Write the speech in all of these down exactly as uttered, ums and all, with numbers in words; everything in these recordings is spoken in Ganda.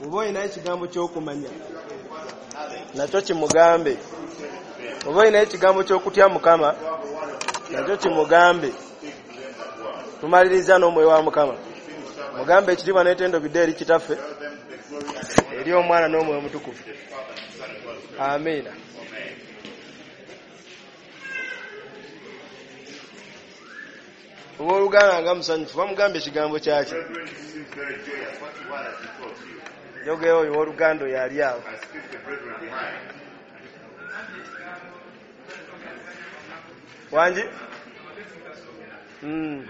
Oba olina ekigambo ky'okumanya nakyo kimugambe. Oba olina ekigambo ky'okutya Mukama nakyo kimugambe. Tumaliriza n'omwoyo wa Mukama. Mugambe ekitiibwa n'ettendo bidde eri Kitaffe, eri Omwana n'Omwoyo Omutukuvu. Amiina. Oba Oluganda nga musanyufu bamugambe ekigambo kyaki. Njogera oyo w'Oluganda oyo ali awo. Wangi? Mm.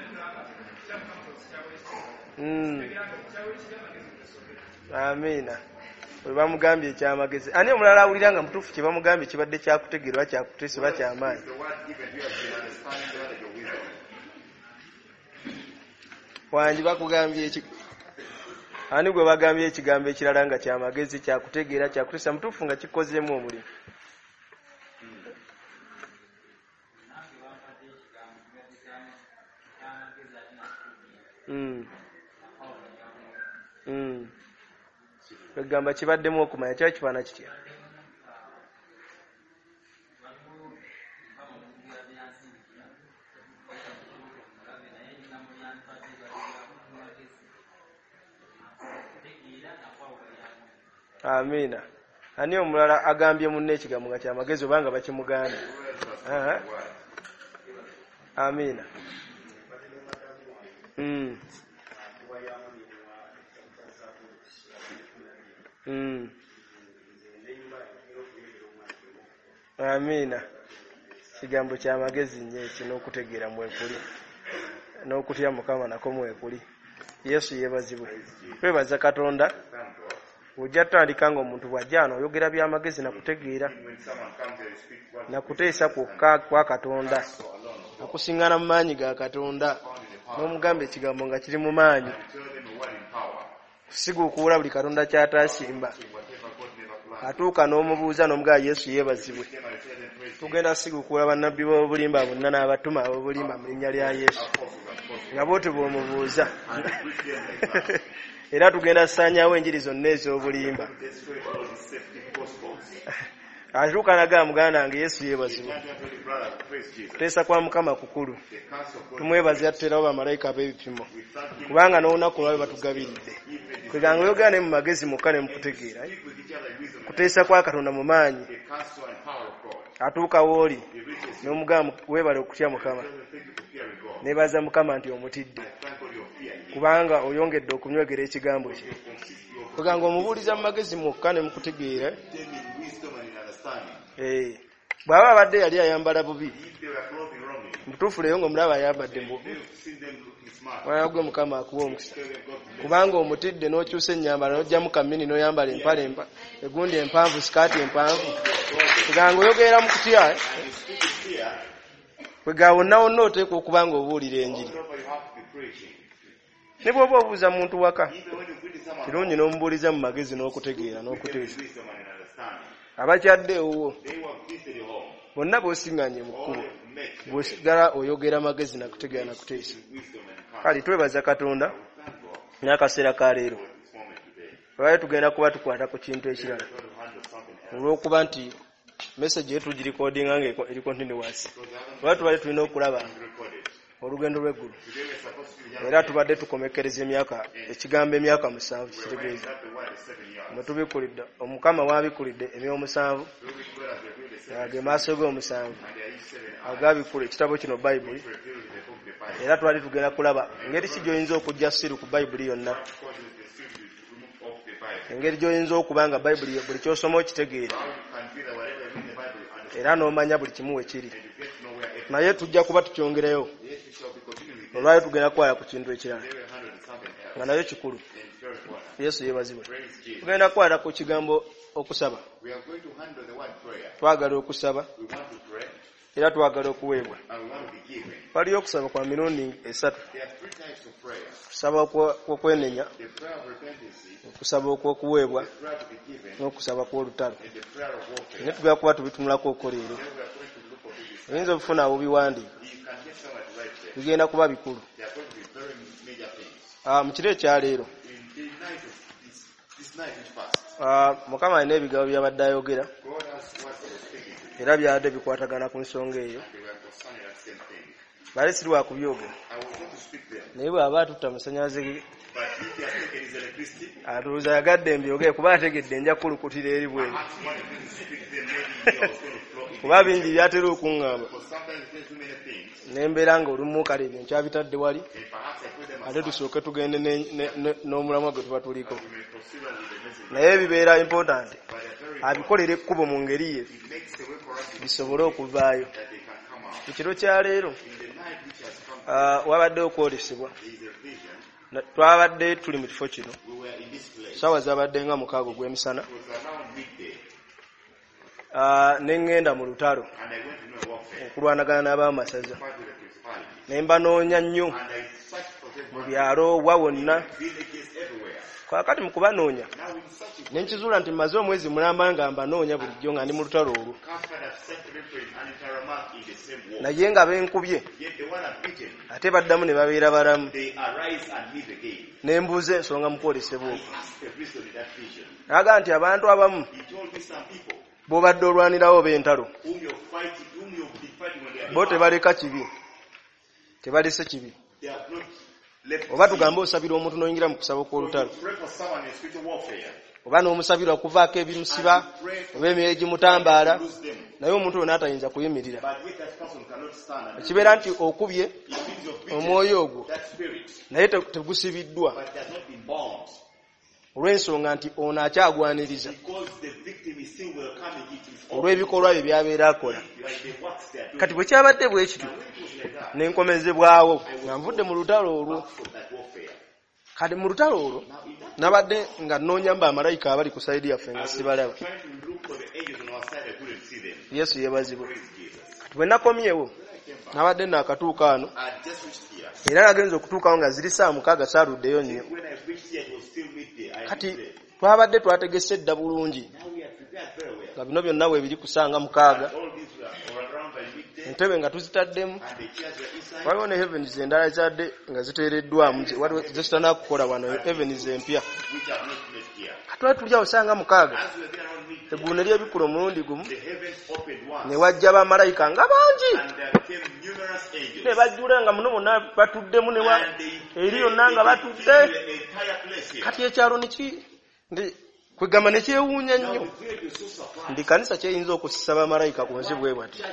Mm. Amiina. Bwe bamugambye ekyamagezi. Ani omulala awulira nga mutuufu kye bamugambye kibadde kyakutegeerwa kyakuteesebwa kyamaanyi? Wangi bakugambye eki? Ani gwe bagambye ekigambo ekirala nga kyamagezi kyakutegeera kyakuteesa mutuufu nga kikozeemu omulimu? Mm. Mm. Egamba kibaddemu okumanya kyali kifaana kitya? Amiina. Ani omulala agambye munne ekigambo nga kyamagezi oba nga bakimugambye? Aha. Amiina. Mm. Mm. Amiina. Kigambo kyamagezi nnyo eki n'okutegeera mwekuli. N'okutya Mukama nako mwekuli. Yesu yeebazibwe. Twebaza Katonda. Ojja tutandika ng'omuntu bw'ajja wano oyogera by'amagezi nakutegeera. Nakuteesa kwokka kwa Katonda. Nakusiŋŋana mu maanyi ga Katonda. N'omugamba ekigambo nga kiri mu maanyi. Kusiguukuula buli Katonda ky'ataasimba. Atuuka n'omubuuza n'omugamba Yesu yeebazibwe. Tugenda siguukuula bannabbi b'obulimba bonna n'abatuma b'obulimba mu linnya lya Yesu. Nga bw'otyo bw'omubuuza. Era tugenda kusaanyaawo enjiri zonna ez'obulimba. Atuuka n'agamba muganda wange Yesu yeebazibwe. Kuteesa kwa Mukama kukulu. Tumwebaze yatuterawo bamalayika b'ebipimo. Kubanga n'olunaku lwabe batugabiridde. Kweganga oyogera ne mu magezi mukka ne mu kutegeera. Kuteesa kwa Katonda mu maanyi. Atuuka w'oli n'omugamba weebale okutya Mukama. Neebaza Mukama nti omutidde. Kubanga oyongedde okunywegera ekigambo kye. Kweganga omubuuliza mu magezi mukka ne mu kutegeera. Eh, bw'aba abadde yali ayambala bubi. Mutuufu leero ng'omulaba ayambadde bubi. Wayagwe Mukama akuwa omukisa. Kubanga omutidde n'okyusa ennyambala n'ojjamu kamini n'oyambala empale empa, egundi empanvu sikaati empanvu. Kweganga oyogera mu kutya. Kweganga wonna wonna oteekwa okuba ng'obuulira enjiri. Ne bw'oba obuuza muntu waka, kirungi n'omubuuliza mu magezi n'okutegeera n'okuteesa. Abakyadde ewuwo bonna b'osiŋŋanye mu kkubo bw'osigala oyogera amagezi nakutegeera nakuteesa. Kale twebaza Katonda n'akaseera ka leero. Lwali tugenda kuba tukwata ku kintu ekirala. Olw'okuba nti message yetu girikoodinga nga eri continuous. Lwali tubadde tulina okulaba olugendo lw'eggulu. Era tubadde tukomekereza emyaka ekigambo emyaka musanvu kitegeeza. Mwe tubikulidde Omukama waabikulidde emyomusanvu ge maaso ge omusanvu agabikula ekitabo kino Bayibuli. Era twali tugenda kulaba engeri ki gy'oyinza okujja siru ku Bayibuli yonna, engeri gy'oyinza okuba nga Bayibuli buli ky'osoma okitegeera era n'omanya buli kimu we kiri. Naye tujja kuba tukyongerayo olwali tugenda kwala ku kintu ekirala nga nayo kikulu. Yesu yeebazibwe. Tugenda kwala ku kigambo okusaba. Twagala okusaba era twagala okuweebwa. Waliyo okusaba kwa mirundi esatu. Okusaba okw'okwenenya, okusaba okw'okuweebwa n'okusaba kw'olutalo. Naye tugenda kuba tubitunulako okuleero. Oyinza obufuna abo biwandiika. Bigenda kuba bikulu. Mu kiro ekyaleero Mukama alina ebigabo by'abadde ayogera era byabadde bikwatagana ku nsonga eyo. Bale siri wa kubyogera naye bw'aba atutta amasanyalaze atuuza yagadde mbyogere kuba ategedde nja kulukutira eri bweru kuba bingi byatera okuŋŋamba nembeera nga olumu kale ebyo nkyabitadde wali ate tusooke tugende n'omulamwa gwe tuba tuliko, naye bibeera important abikolera ekkubo mu ngeri ye bisobole okuvaayo. Ekiro kya leero wabadde okwolesebwa, twabadde tuli mu kifo kino saawa zabadde nga mukaaga ogw'emisana, neŋŋenda mu lutalo okulwanagana n'abamasaza, ne mbanoonya nnyo mu byalo wa wonna. Kakati mu kubanoonya ne nkizuula nti mmaze omwezi mulamba nga mbanoonya bulijjo nga ndi mu lutalo olwo, naye nga benkubye ate baddamu ne babeera balamu. Ne mbuuza ensonga mu kwolesebwa okwo, naga nti abantu abamu bw'obadde olwanirawo b'entalo bo tebaleka kibi, tebalese kibi. Oba tugambe osabira omuntu n'oyingira mu kusaba kw'olutalo, oba n'omusabira okuvaako ebimusiba oba emyoyo egimutambaala, naye omuntu oyo n'atayinza kuyimirira. Ekibeera nti okubye omwoyo ogwo naye tegusibiddwa olw'ensonga nti ono akyagwaniriza olw'ebikolwa bye byabeera akola. Kati bwe kyabadde bwe kityo n'enkomezebwawo nga nvudde mu lutalo olwo. Kati mu lutalo olwo nabadde nga nnoonya bamalayika abali ku sayidi yaffe nga sibalaba. Yesu yeebazibwe. Kati bwe nakomyewo nabadde naakatuuka ano era nagenza okutuukawo nga ziri saa mukaaga saaluddeyo nnyo. Kati twabadde twategese edda bulungi nga bino byonna weebiri kusanga mukaaga, entebe nga tuzitaddemu, waliwo ne heavens endala ezadde nga ziteereddwamu zesitana kukola wano, heavens empya. Katwali tuli awo sanga mukaaga, eggulu ne lyebikula omulundi gumu, ne wajja bamalayika nga bangi ne bajjula nga muno bonna batuddemu, ne eri yonna nga batudde. Kati ekyalo neki kwegamba ne kyewuunya nnyo ndi kanisa kyeyinza okusisa bamalayika ku nsi bwe bati.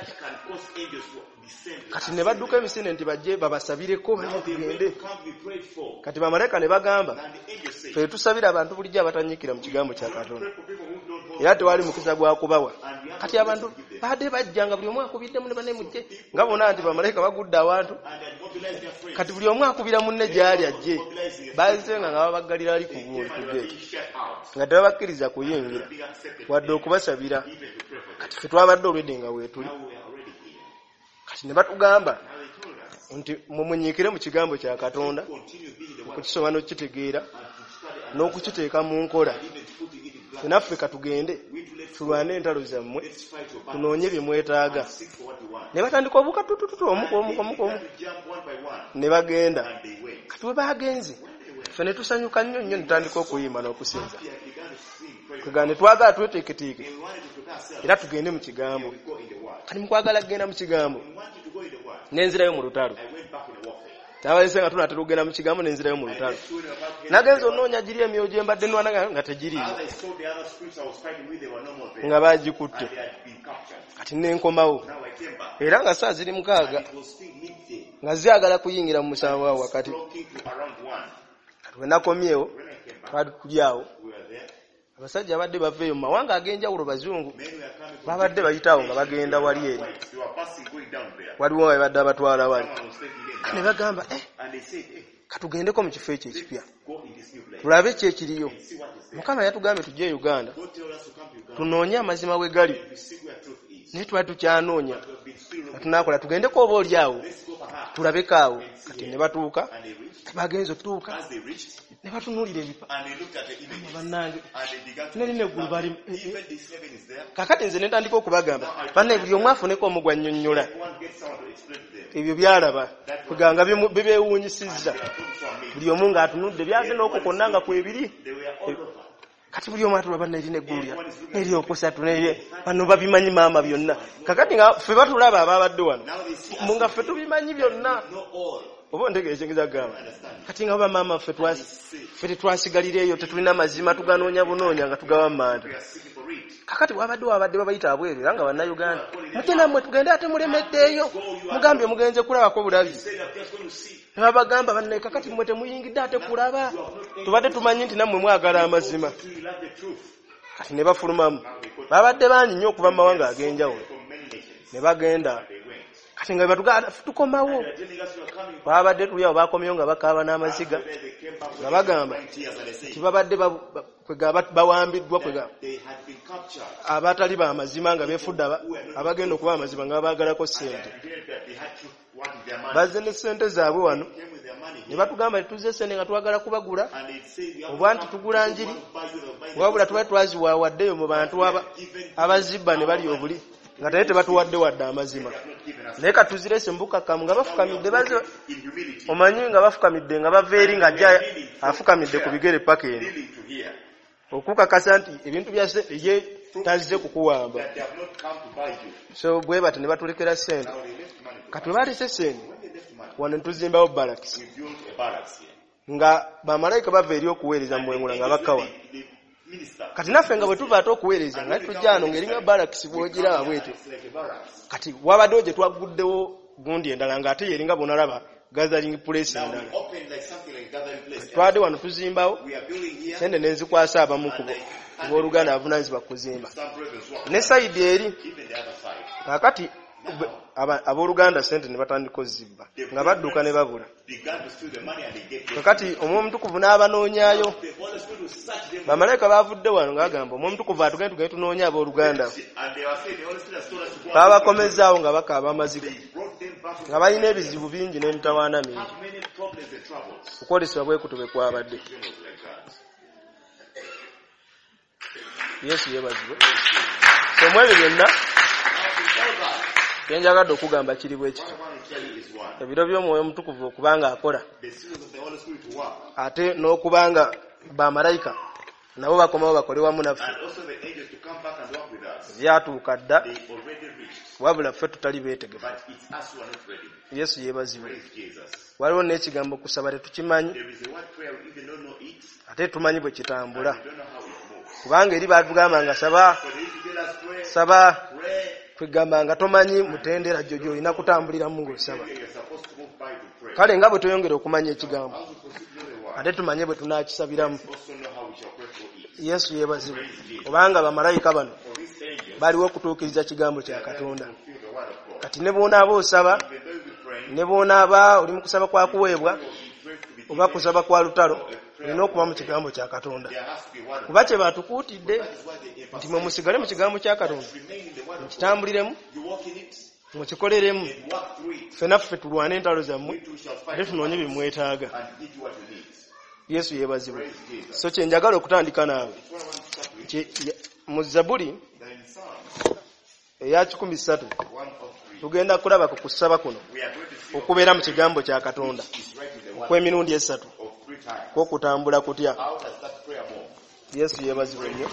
Kati ne badduka emisinde nti bajje babasabireko bajja tugende. Kati bamalayika ne bagamba ffe tusabira abantu bulijjo abatanyikira mu kigambo kya Katonda era tewali mukisa gwa kubawa. Kati abantu badde bajja nga buli omu akubiddemu ne bane mujje nga bona nti bamalayika bagudde awantu. Kati buli omu akubira munne gyali ajje, bazenga nga babaggalira ali ku ggeeti nga tebabakkiriza kuyingira wadde okubasabira. Kati ffe twabadde olwedde nga weetuli. Kati ne batugamba nti mumunyiikire mu kigambo kya Katonda, okukisoma n'okukitegeera n'okukiteeka mu nkola. Naffe katugende tulwane entalo zammwe, tunoonye bye mwetaaga. Ne batandika obuka tutututu omukomukomukomu ne bagenda. Kati bwe bagenze ffe ne tusanyuka nnyo nnyo, netandika okuyimba n'okusinza. Kwegamba ne twagala tweteeketeeke era tugende mu kigambo. Kati mukwagala kugenda mu kigambo nenzirayo mu lutalo. Tabalese nga tunatera okugenda mu kigambo nenzirayo mu lutalo. Nagenza onoonya giri emyoyo gye mbadde nnwana nga tegiriiyo nga bagikutte. Kati nenkomawo era nga saa ziri mukaaga nga zyagala kuyingira mu musanvu awo wakati. Kati bwe nakomyewo twali tuli awo, abasajja abadde baveeyo mu mawanga ag'enjawulo bazungu babadde bayitawo nga bagenda wali eri, waliwo nga babadde abatwala wali. Ne bagamba eh, katugendeko mu kifo ekyo ekipya tulabe ki ekiriyo. Mukama yatugambye tujje e Uganda tunoonye amazima we gali, naye twali tukyanoonya tunakola tugendeko oba oli awo tulabeko awo. Kati ne batuuka, bagenze okutuuka ne batunuulira ebipa bannange nalina eggulu bali. Kakati nze netandika okubagamba banne buli omu afuneko omugwa nnyonnyola ebyo byalaba kuganga bibeewuunyisizza. Buli omu ng'atunudde byagenda okwo konna nga kwebiri kati buli omu atulaba nerina eggulu lya neryokusatu neye bano babimanyi maama byonna kakati nga ffe batulaba ababadde wano nga ffe tubimanyi byonna oba ontegeeza ekyengeeza gamba kati nga bamaama ffe ffe tetwasigalira eyo tetulina mazima tuganoonya bunoonya nga tugawa manda kakati wabadde wabadde babayita abweru era nga bannayuganda mujje nammwe tugende ate mulemeddeeyo mugambye mugenze kulabako bulabi nebabagamba bannaye kakati mmwe temuyingidde ate kulaba tubadde tumanyi nti nammwe mwagala amazima kati ne bafulumamu babadde bangi nnyo okuva mu mawanga ag'enjawulo ne bagenda kati nga batugaa tukomawo babadde tuli awo bakomyeyo nga bakaaba n'amaziga nga bagamba nti babadde bawambiddwa kwega abatali bamazima nga beefudde abagenda okuba amazima nga babaagalako ssente bazze ne ssente zaabwe wano ne batugamba tituze ssente nga twagala kubagula oba nti tugula njiri wabula tuba twaziwaawaddeyo mu bantu abazibba ne bali obuli nga taye tebatuwadde wadde amazima naye katuzirese mbukakamu nga bafukamidde baze omanyi nga bafukamidde nga bava eri nga ajja afukamidde ku bigere paka eno okukakasa nti ebintu byase ye tazze kukuwamba so bwe bati ne batulekera ssente kati balese ssente wano netuzimbawo balakisi nga bamalayika bava eri okuweereza mu mwengula nga bakawa kati naffe nga bwe tuva ate okuweereza nga tujja ano ng'eringa balakisi bw'ogiraba bwetyo kati wabaddewo gye twaguddewo gundi endala ng'ate yeringa bonalaba gathering place endala twadde wano tuzimbawo sente nenzikwasa abamu ku b'oluganda avunaanyizibwa kuzimba ne sayidi eri kakati abooluganda sente ne batandika ozibba nga badduka ne babula kakati omwomutukuvu n'abanoonyaayo bamalayika bavudde wano ng'agamba omwomutukuvu atugende tugende tunoonya abooluganda babakomezaawo nga bakaaba amaziga nga balina ebizibu bingi n'emitawaana mingi kukolesebwa bwe kutube kwabadde yesu yeebazibwe somwa ebyo byonna kenjagadde okugamba kiri bwe kityo ebiro by'omwoyo omutukuvu okubanga akola ate n'okubanga bamalayika nabo bakomawo bakole wamu naffe byatuuka dda wabula ffe tutali beetegefu yesu yeebazibwe waliwo n'ekigambo kusaba tetukimanyi ate tumanyi bwe kitambula kubanga eri batugamba nga saba saba kwegamba nga tomanyi mutendera jjo gy'olina kutambuliramu ng'osaba kale nga bwe toyongera okumanya ekigambo ate tumanye bwe tunaakisabiramu yesu yeebazibwe kubanga bamalayika bano baliwo okutuukiriza kigambo kya katonda kati ne bw'onaaba osaba ne bw'onaaba oli mu kusaba kwa kuweebwa oba kusaba kwa lutalo olina okuba mu kigambo kya katonda kuba kye batukuutidde nti mwe musigale mu kigambo kya katonda mukitambuliremu mukikoleremu ffenna ffe tulwane entalo zammwe ate tunoonye bye mwetaaga yesu yeebazibwe so kye njagala okutandika naawe mu Zabbuli eya kikumi ssatu tugenda kulaba ku kusaba kuno okubeera mu kigambo kya katonda okw'emirundi esatu kw'okutambula kutya yesu yeebazibwe nnyo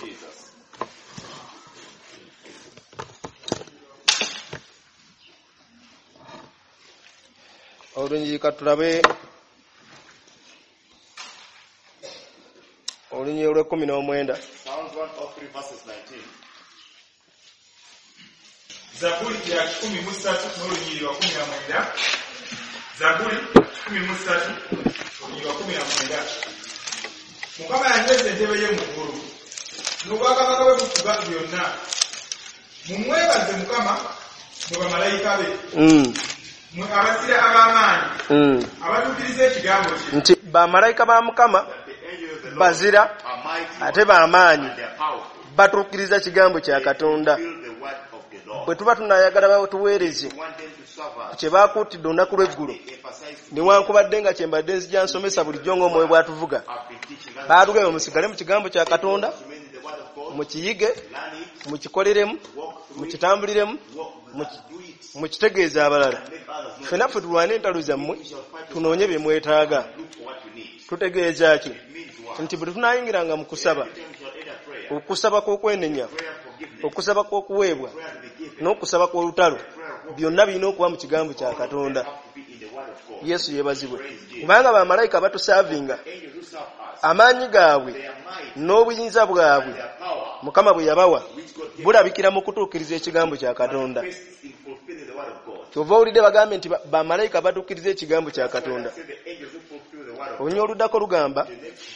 olunyi katulabe olunyi olw'ekkumi n'omwenda Zabbuli ya kikumi mu ssatu n'olunyi lwa kumi na mwenda Zabbuli kumi mu ssatu olunyi lwa kumi na mwenda Mukama yanyweza entebe ye mu ggulu n'obwakabaka bwe bufuga byonna mumwebaze Mukama mwe bamalayika be mwe abasira ab'amaanyi abatuukiriza ekigambo kye nti bamalayika ba Mukama bazira ate b'amaanyi batuukiriza kigambo kya katonda bwe tuba tunayagala tuweereze kye baakuutidde olunaku lw'eggulo newankubadde nga kyembadde nzija nsomesa bulijjo ng'omwoyo bwatuvuga baatugamba musigale mu kigambo kya katonda mukiyige mukikoleremu mukitambuliremu mukitegeeze abalala ffenna ffe tulwane entalo zammwe tunoonye bye mwetaaga tutegeeza ki nti bwe tunayingiranga mu kusaba okusaba kw'okwenenya, okusaba kw'okuweebwa n'okusaba kw'olutalo byonna birina okuba mu kigambo kya Katonda. Yesu yeebazibwe. Kubanga bamalayika batusaavinga, amaanyi gaabwe n'obuyinza bwabwe Mukama bwe yabawa bulabikira mu kutuukiriza ekigambo kya Katonda. Kyova owulidde bagambe nti bamalayika batuukiriza ekigambo kya Katonda. Olunya oluddako lugamba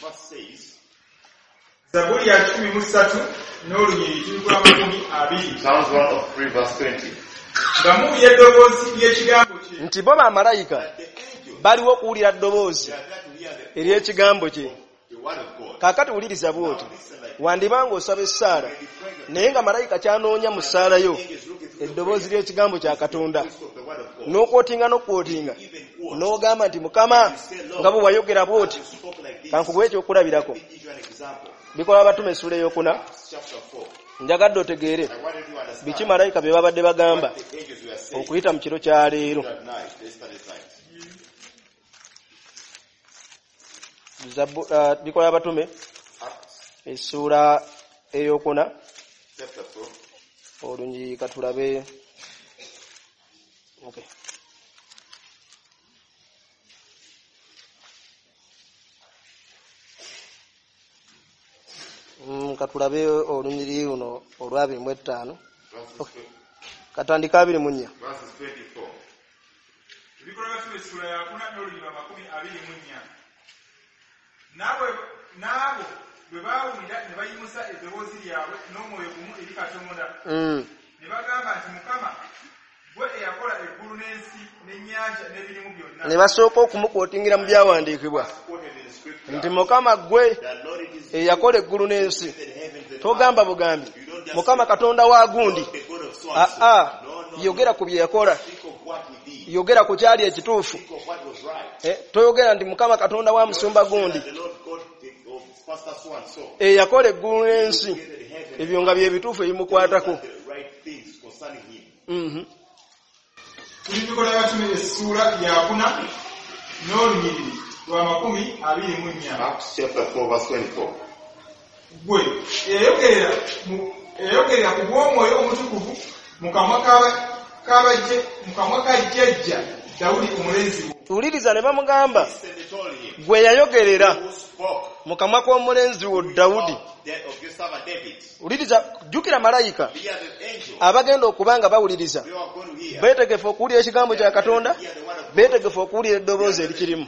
Zaburi ya kikumi mu ssatu n'olunyiriri tuli ku amakumi abiri. Psalms one oh three verse twenty. Nga muwulira eddoboozi ly'ekigambo kye. Nti bo bamalayika baliwo okuwulira ddoboozi ery'ekigambo kye. Kaakati wuliriza bw'oti, wandibanga osaba essaala naye nga malayika kyanoonya mu ssaala yo eddoboozi ly'ekigambo kya Katonda, n'okwotinga n'okwotinga n'ogamba nti Mukama nga bwe wayogera bw'oti. Kankubuwe ekyokulabirako. Bikola abatume essula ey'okuna. Njagadde otegeere biki malayika bye babadde bagamba okuyita mu kiro kya leero. Bikola abatume essula ey'okuna olunyi katulabe. Okay. Mm, katulabe olunyiri luno olwabiri mu etaano. Okay. Katandika abiri mu nnya. Bikola abatume essula ya kuna n'olunyiriri amakumi abiri mu nnya. Nabo nabo bwe baawulira ne bayimusa eddoboozi lyabwe n'omwoyo gumu eri Katonda. Ne bagamba nti Mukama gwe eyakola eggulu n'ensi n'ennyanja n'ebirimu byonna. Ne basooka okumukootingira mu byawandiikibwa nti Mukama gwe eyakola eggulu n'ensi. Togamba bugambi Mukama Katonda wa gundi. Aa, yogera ku bye yakola, yogera ku kyali ekituufu. Eh, toyogera nti Mukama Katonda wa musumba gundi eyakola eggulu n'ensi. Ebyo nga bye bituufu ebimukwatako. Tuli bikola abatume essula ya kuna n'olunyiriri lwa makumi abiri mu nnya. Acts chapter four verse twenty-four. Gwe eyogerera eyogerera ku bw'omwoyo omutukuvu mu kamwa k'abajje mu kamwa ka jjajja Dawudi omulenzi wo. Tuwuliriza ne bamugamba gwe yayogerera mu kamwa k'omulenzi wo Dawudi. Wuliriza, jjukira malayika abagenda okuba nga bawuliriza beetegefu okuwulira ekigambo kya Katonda, beetegefu okuwulira eddoboozi erikirimu.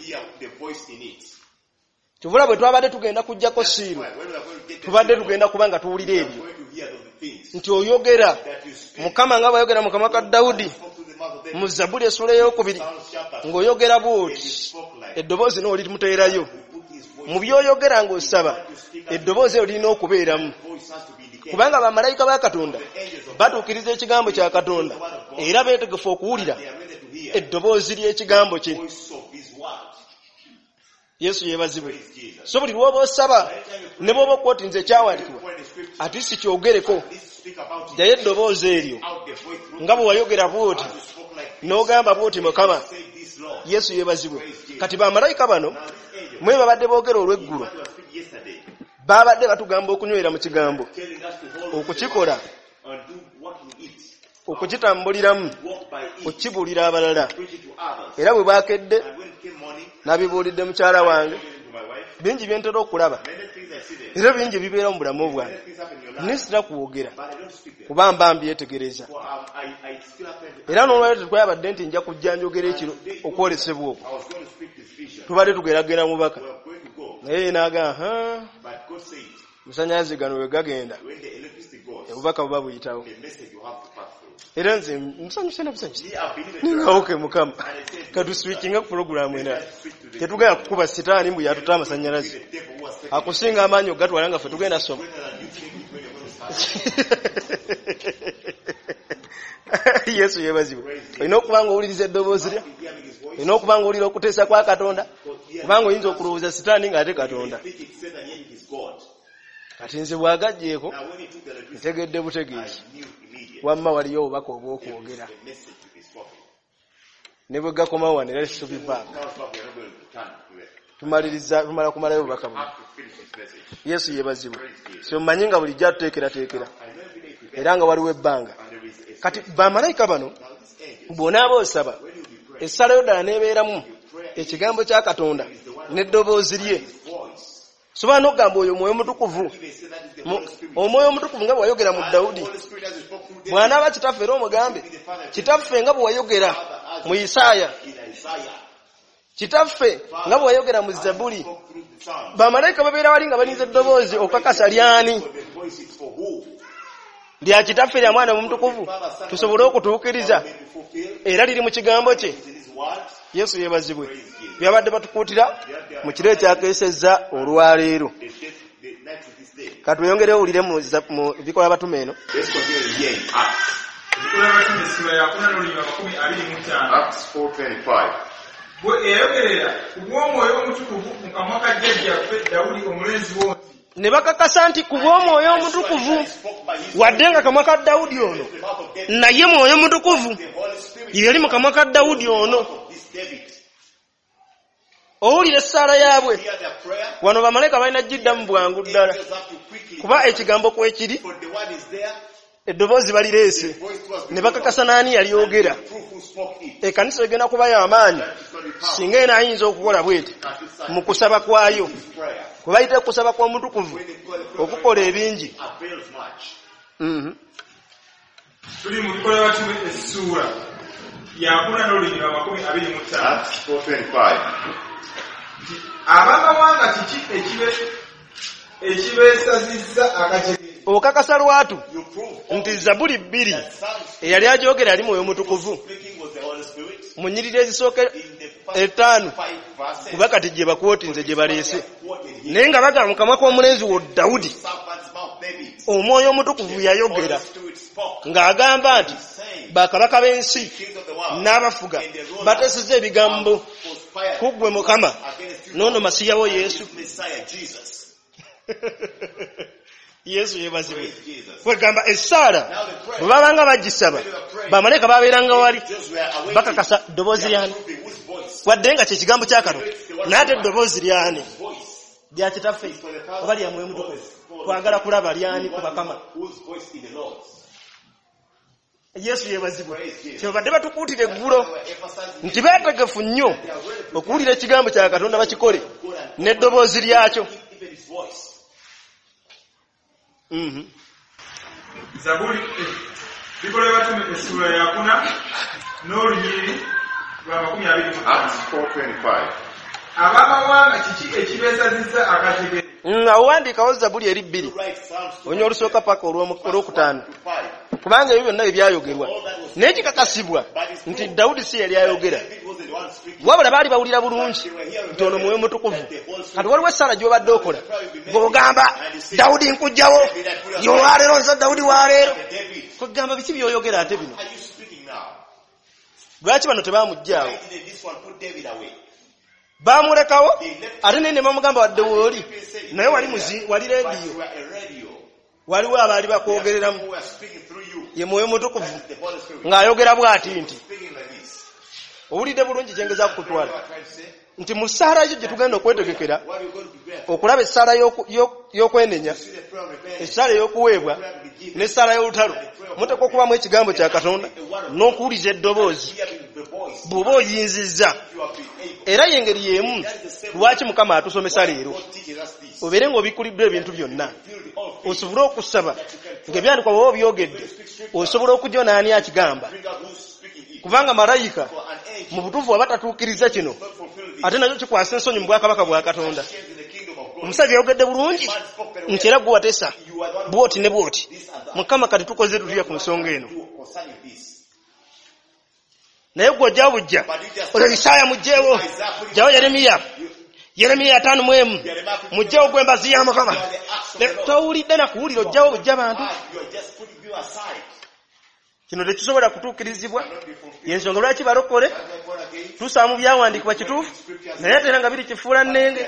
Kivula bwe twabadde tugenda kujjako siiru, tubadde tugenda kuba nga tuwulira ebyo nti oyogera Mukama nga bwayogera mu kamwa ka Dawudi mu Zaburi essula ey'okubiri ng'oyogera bw'oti, eddoboozi n'olimuteerayo mu by'oyogera ng'osaba, eddoboozi eryo lirina okubeeramu. Kubanga bamalayika ba Katonda batuukiriza ekigambo kya Katonda era beetegefu okuwulira eddoboozi ly'ekigambo kye. Yesu yeebazibwe. So buli lw'oba osaba ne bw'oba okwotinza ekyawandiikibwa ati si kyogereko, ddyayo eddoboozi eryo nga bwe wayogera bw'oti n'ogamba bw'oti Mukama. Yesu yeebazibwe. Kati bamalayika bano mwe babadde boogera olw'eggulu, babadde batugamba okunywera mu kigambo, okukikola, okukitambuliramu, okukibuulira abalala. Era bwe bwakedde nabibuulidde mukyala wange, bingi bye ntera okulaba era bingi bibeera mu bulamu bwange nisitira kuwogera kuba mba mbyetegereza. Era n'olwaleero tetwayabadde nti nja kujja njogera ekiro okwolesebwa okwo. Tubadde tugeragera mubaka naye n'agaa musanyalaze gano we gagenda obubaka buba buyitawo. Era nze musanyuse nabusanyuse ningawoke Mukama katuswikinga ku pulogulaamu ena tetugenda kukuba sitaani mbu yatuta amasanyalaze akusinga amaanyi ogatwala nga ffe tugenda soma. Yesu yeebazibwe. Olina okuba nga owuliriza eddoboozi lye, olina okuba nga owulira okuteesa kwa Katonda, kubanga oyinza okulowooza sitaani ng'ate Katonda. Kati nze bw'agajjeeko ntegedde butegeezi wamma waliyo obubaka obw'okwogera ne bwe gakomawo wano era situbivaako tumaliriza tumala kumalayo obubaka buno. Yesu yebazibwe. So mmanyi nga bulijjo atuteekerateekera era nga waliwo ebbanga. Kati bamalayika bano bw'onaaba osaba essala yo ddala n'ebeeramu ekigambo kya Katonda n'eddoboozi lye. Sobola n'okugamba oyo Mwoyo Mutukuvu. Omwoyo Omutukuvu nga bwe wayogera mu Dawudi. Bw'anaaba kitaffe era omugambe kitaffe nga bwe wayogera mu Isaaya. Kitaffe nga bwe wayogera mu Zabbuli. Bamalayika babeera wali nga balinze eddoboozi okakasa lyani. Lya kitaffe lya Mwana Omutukuvu tusobole okutuukiriza era liri mu kigambo kye. Yesu yebazibwe. Byabadde batukuutira mu kiro ekyakeesezza olwaleero. Katuyongere owulire mu Bikola Batume eno. Acts four twenty-five. Bwe eyogerera ku bw'Omwoyo Omutukuvu mu kamwa ka jjajjaffe Dawudi omulenzi w'onzi. Ne bakakasa nti ku bw'Omwoyo Omutukuvu wadde nga kamwa ka Dawudi ono naye Mwoyo Mutukuvu yali mu kamwa ka Dawudi ono. Owulira essaala yaabwe wano bamalayika balina jjidda mu bwangu ddala kuba ekigambo kwekiri eddoboozi balireese ne bakakasa n'ani yalyogera. Ekkanisa egenda kubayo amaanyi singa eno ayinza okukola bweti mu kusaba kwayo kwe bayita okusaba kw'Omutukuvu okukola ebingi. Tuli mu Bikola Batume essuula yakuna n'olunyirwa amakumi abiri mu ttaano. Acts four twenty-five. Abamawanga kiki ekibe ekibeesazizza akajegere. Okakasa lwatu nti Zabbuli bbiri eyali agyogera ali Mwoyo Mutukuvu mu nnyiriri ezisooka etaano kuba kati gye bakwoti nze gye baleese naye nga bagamba mu kamwa k'omulenzi wo Dawudi Omwoyo Omutukuvu yayogera ng'agamba nti bakabaka b'ensi n'abafuga bateesezza ebigambo ku ggwe Mukama n'ono Masiya wo Yesu. Yesu yebazibwe. Kwegamba essaala bwe babanga bagisaba bamalayika babeeranga wali bakakasa ddoboozi lyani wadde nga kye kigambo kya Katonda naye ate eddoboozi lyani lya kitaffe oba lya Mwoyo Mutukuvu twagala kulaba lyani ku bakama. Yesu yebazibwe. Kyebadde batukuutira eggulo nti beetegefu nnyo okuwulira ekigambo kya Katonda bakikole n'eddoboozi lyakyo. Mhm. Zabbuli Bikola Batume essuula yakuna n'olunyiriri lwa makumi abiri mu ttaano. Acts four twenty-five. Abamawanga kiki ekibeesazizza akajegere. Awandiikawo Zabbuli eri bbiri olunya olusooka paka olw'okutaano kubanga ebyo byonna ebyayogerwa naye kikakasibwa nti Dawudi si yali ayogera wabula baali bawulira bulungi nti ono Mwoyo Mutukuvu. Kati waliwo essaala gy'obadde okola ng'ogamba Dawudi nkugjawo y'olwaleero nza Dawudi waleero kwegamba biki by'oyogera ate bino. Lwaki bano tebaamuggyaawo baamulekawo ate naye ne bamugamba wadde wooli naye wali muzi wali leediyo waliwo abaali bakwogereramu ye Mwoyo Mutukuvu ng'ayogera bw'ati nti owulidde bulungi kyengeza kukutwala nti mu ssaala yo gye tugenda okwetegekera okulaba essaala y'okwenenya essaala ey'okuweebwa n'essaala y'olutalo muteekwa okubamu ekigambo kya Katonda n'okuwuliza eddoboozi bw'oba oyinzizza. Era y'engeri y'emu lwaki Mukama atusomesa leero obeere ng'obikuliddwa ebintu byonna osobole okusaba ng'ebyandikwa bw'oba obyogedde osobola okujja n'ani akigamba kubanga malayika mu butuufu aba tatuukiriza kino ate nakyo kikwasa ensonyi mu bwakabaka bwa Katonda. Omusajja yayogedde bulungi nti era gwe wateesa bw'oti ne bw'oti. Mukama kati tukoze tutya ku nsonga eno naye gwe ojja bujja olwo Isaaya mugjeewo jjawo Yeremiya Yeremiya ataano mu emu mugjeewo gwe embazi ya Mukama. Towulidde na kuwulira ojjawo bujja bantu. Kino tekisobola kutuukirizibwa yensonga lwaki balokole tusaba mu byawandiikibwa kituufu naye ate era nga biri kifuula nnenge.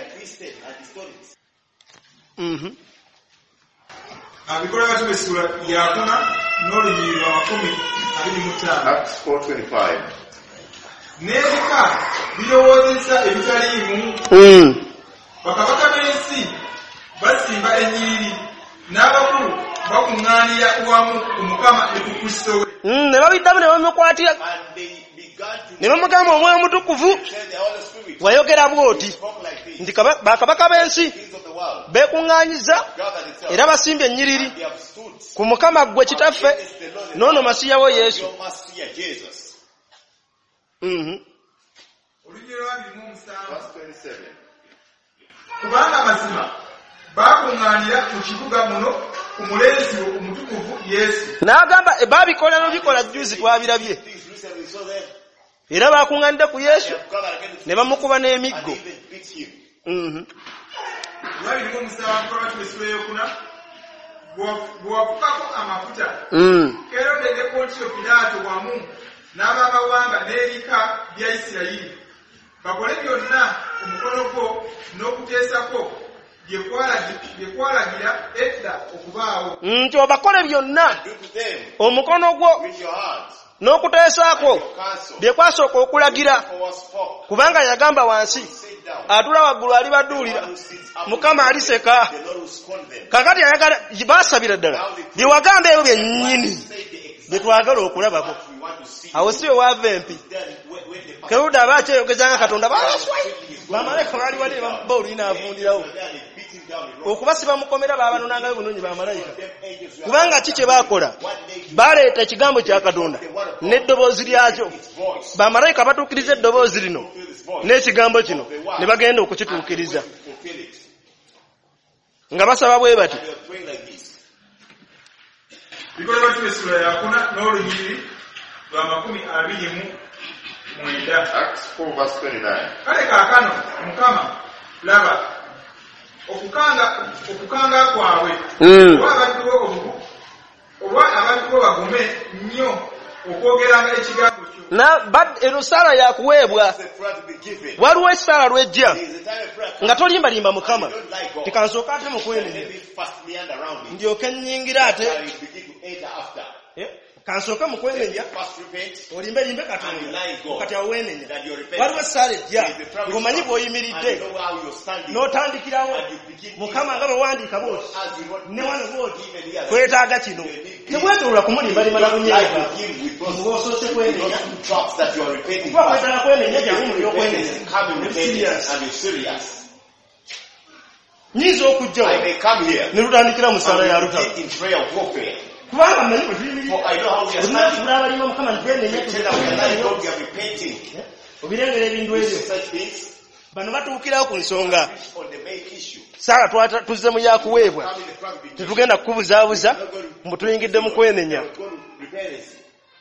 Bikola Batume essuula yakuna n'olunyiriri lwa makumi abiri mu ttaano. Acts four twenty-five. N'ebika birowoozezza ebitaliimu bakabaka b'ensi basimba ennyiriri n'abakulu bakuŋŋaanira wamu ku Mukama ne ku Kristo we. Mm, ne babiddamu ne bamukwatira And they began to ne bamugamba Omwoyo Mutukuvu say the Holy Spirit wayogera bw'oti spoke like this. nti kaba- bakabaka b'ensi Kings of the world beekuŋŋaanyiza gathered themselves. era basimbye ennyiriri They have stood ku Mukama ggwe kitaffe against the Lord and n'ono Masiya wo Yesu. your Messiah Jesus. Mhm. Olugero lwa abiri mu musanvu. Verse twenty-seven. Kubanga amazima bakuŋŋaanira mu kibuga muno ku mulenzi omutukuvu Yesu. N'agamba e baabikola n'obikola jjuzi twabirabye Things recently we saw them. era baakuŋŋaanidde ku They Yesu have gathered against ne him bamukuba and n'emiggo. even beat him. Mhm. Lwabiri mu musanvu Kolawati w'essula ey'okuna bwe wafukako amafuta Mm. Kerode ne Pontiyo Piraato wamu n'abamawanga n'ebika bya Isirayiri bakole byonna omukono gwo n'okuteesa kwo bye kwalagi- bye kwalagira edda okubaawo. nti obakole byonna Do to them omukono gwo with your hands. n'okuteesaako Cancel. bye kwasooka okulagira For was spoke. kubanga yagamba wansi Sit down. atula waggulu The alibaduulira one who sits up Mukama will aliseka. the Lord will scorn them. kakati ayagala baasabira ddala bye wagamba ebyo byennyini Say the exact bye twagala okulabako. what we want to see. Awo si we waava empi Then when when the Kerode aba akyeyogezanga Katonda baaswai bamalayika baali wali ne bamuba oluyina avundirawo they beat him down in rock. okuba si bamukomera baabanonangayo bunungi bamalayika Them angels were kubanga ki kye baakola baleeta ekigambo kya Katonda n'eddoboozi lyakyo his voice. bamalayika batuukiriza eddoboozi lino Feel his voice. n'ekigambo kino ne bagenda okukituukiriza To fulfill it. nga basaba bwe bati They are praying like this. Bikolwa by'essula yakuna n'olunyiriri lwa makumi abiri mu mwenda. Acts four verse twenty-nine. Kale kaakano Mukama laba okukanga okukanga kwabwe Mm. olwa abantu bo obugu olwa abantu bo bagume nnyo okwogeranga ekigambo kyo. na bad eno sala yakuweebwa It's a prayer to be given. waliwo ekisaala lwejja There is a time of prayer. nga tolimbalimba Mukama You don't like God. tikansooka ate mu Let kwenenya me first meander around it. ndyoke nnyingira ate Then you begin to enter after. Eh, kansooke mu kwenenya First repent. olimbelimbe And you Katonda lie God. kati awo weenenya That you're repenting. waliwo esaala ejja There is a prayer ng'omanyi which comes, and you bw'oyimiridde know how you're standing. n'otandikirawo And you begin Mukama nga bwe wandiika bwoti as you want ne wano bwoti even here. twetaaga kino tebwetolwa kumulimbalima na Don't lie bunyeega to him with those ng'osoose those kwenenya two drops that you are repenting. kuba kwetala kwenenya jamu mu byokwenenya Repentance, come in repentance and you're serious. nyiza okujjawo I may come here ne lutandikira mu ssaala ya and lutalo begin in prayer of warfare. kubanga mmanyi bwe tuyimiridde For I know how we are olunaku standing. lw'abalima Mukama ntwenenya We tell them we are lying God, we are repenting. obirengera ebintu We ebyo see such things bano batuukirawo ku nsonga on the main issue. saala twata tuzze mu yakuweebwa Come in the front, be tetugenda kukubuzaabuza mbu tuyingidde mu kwenenya Go to repentance.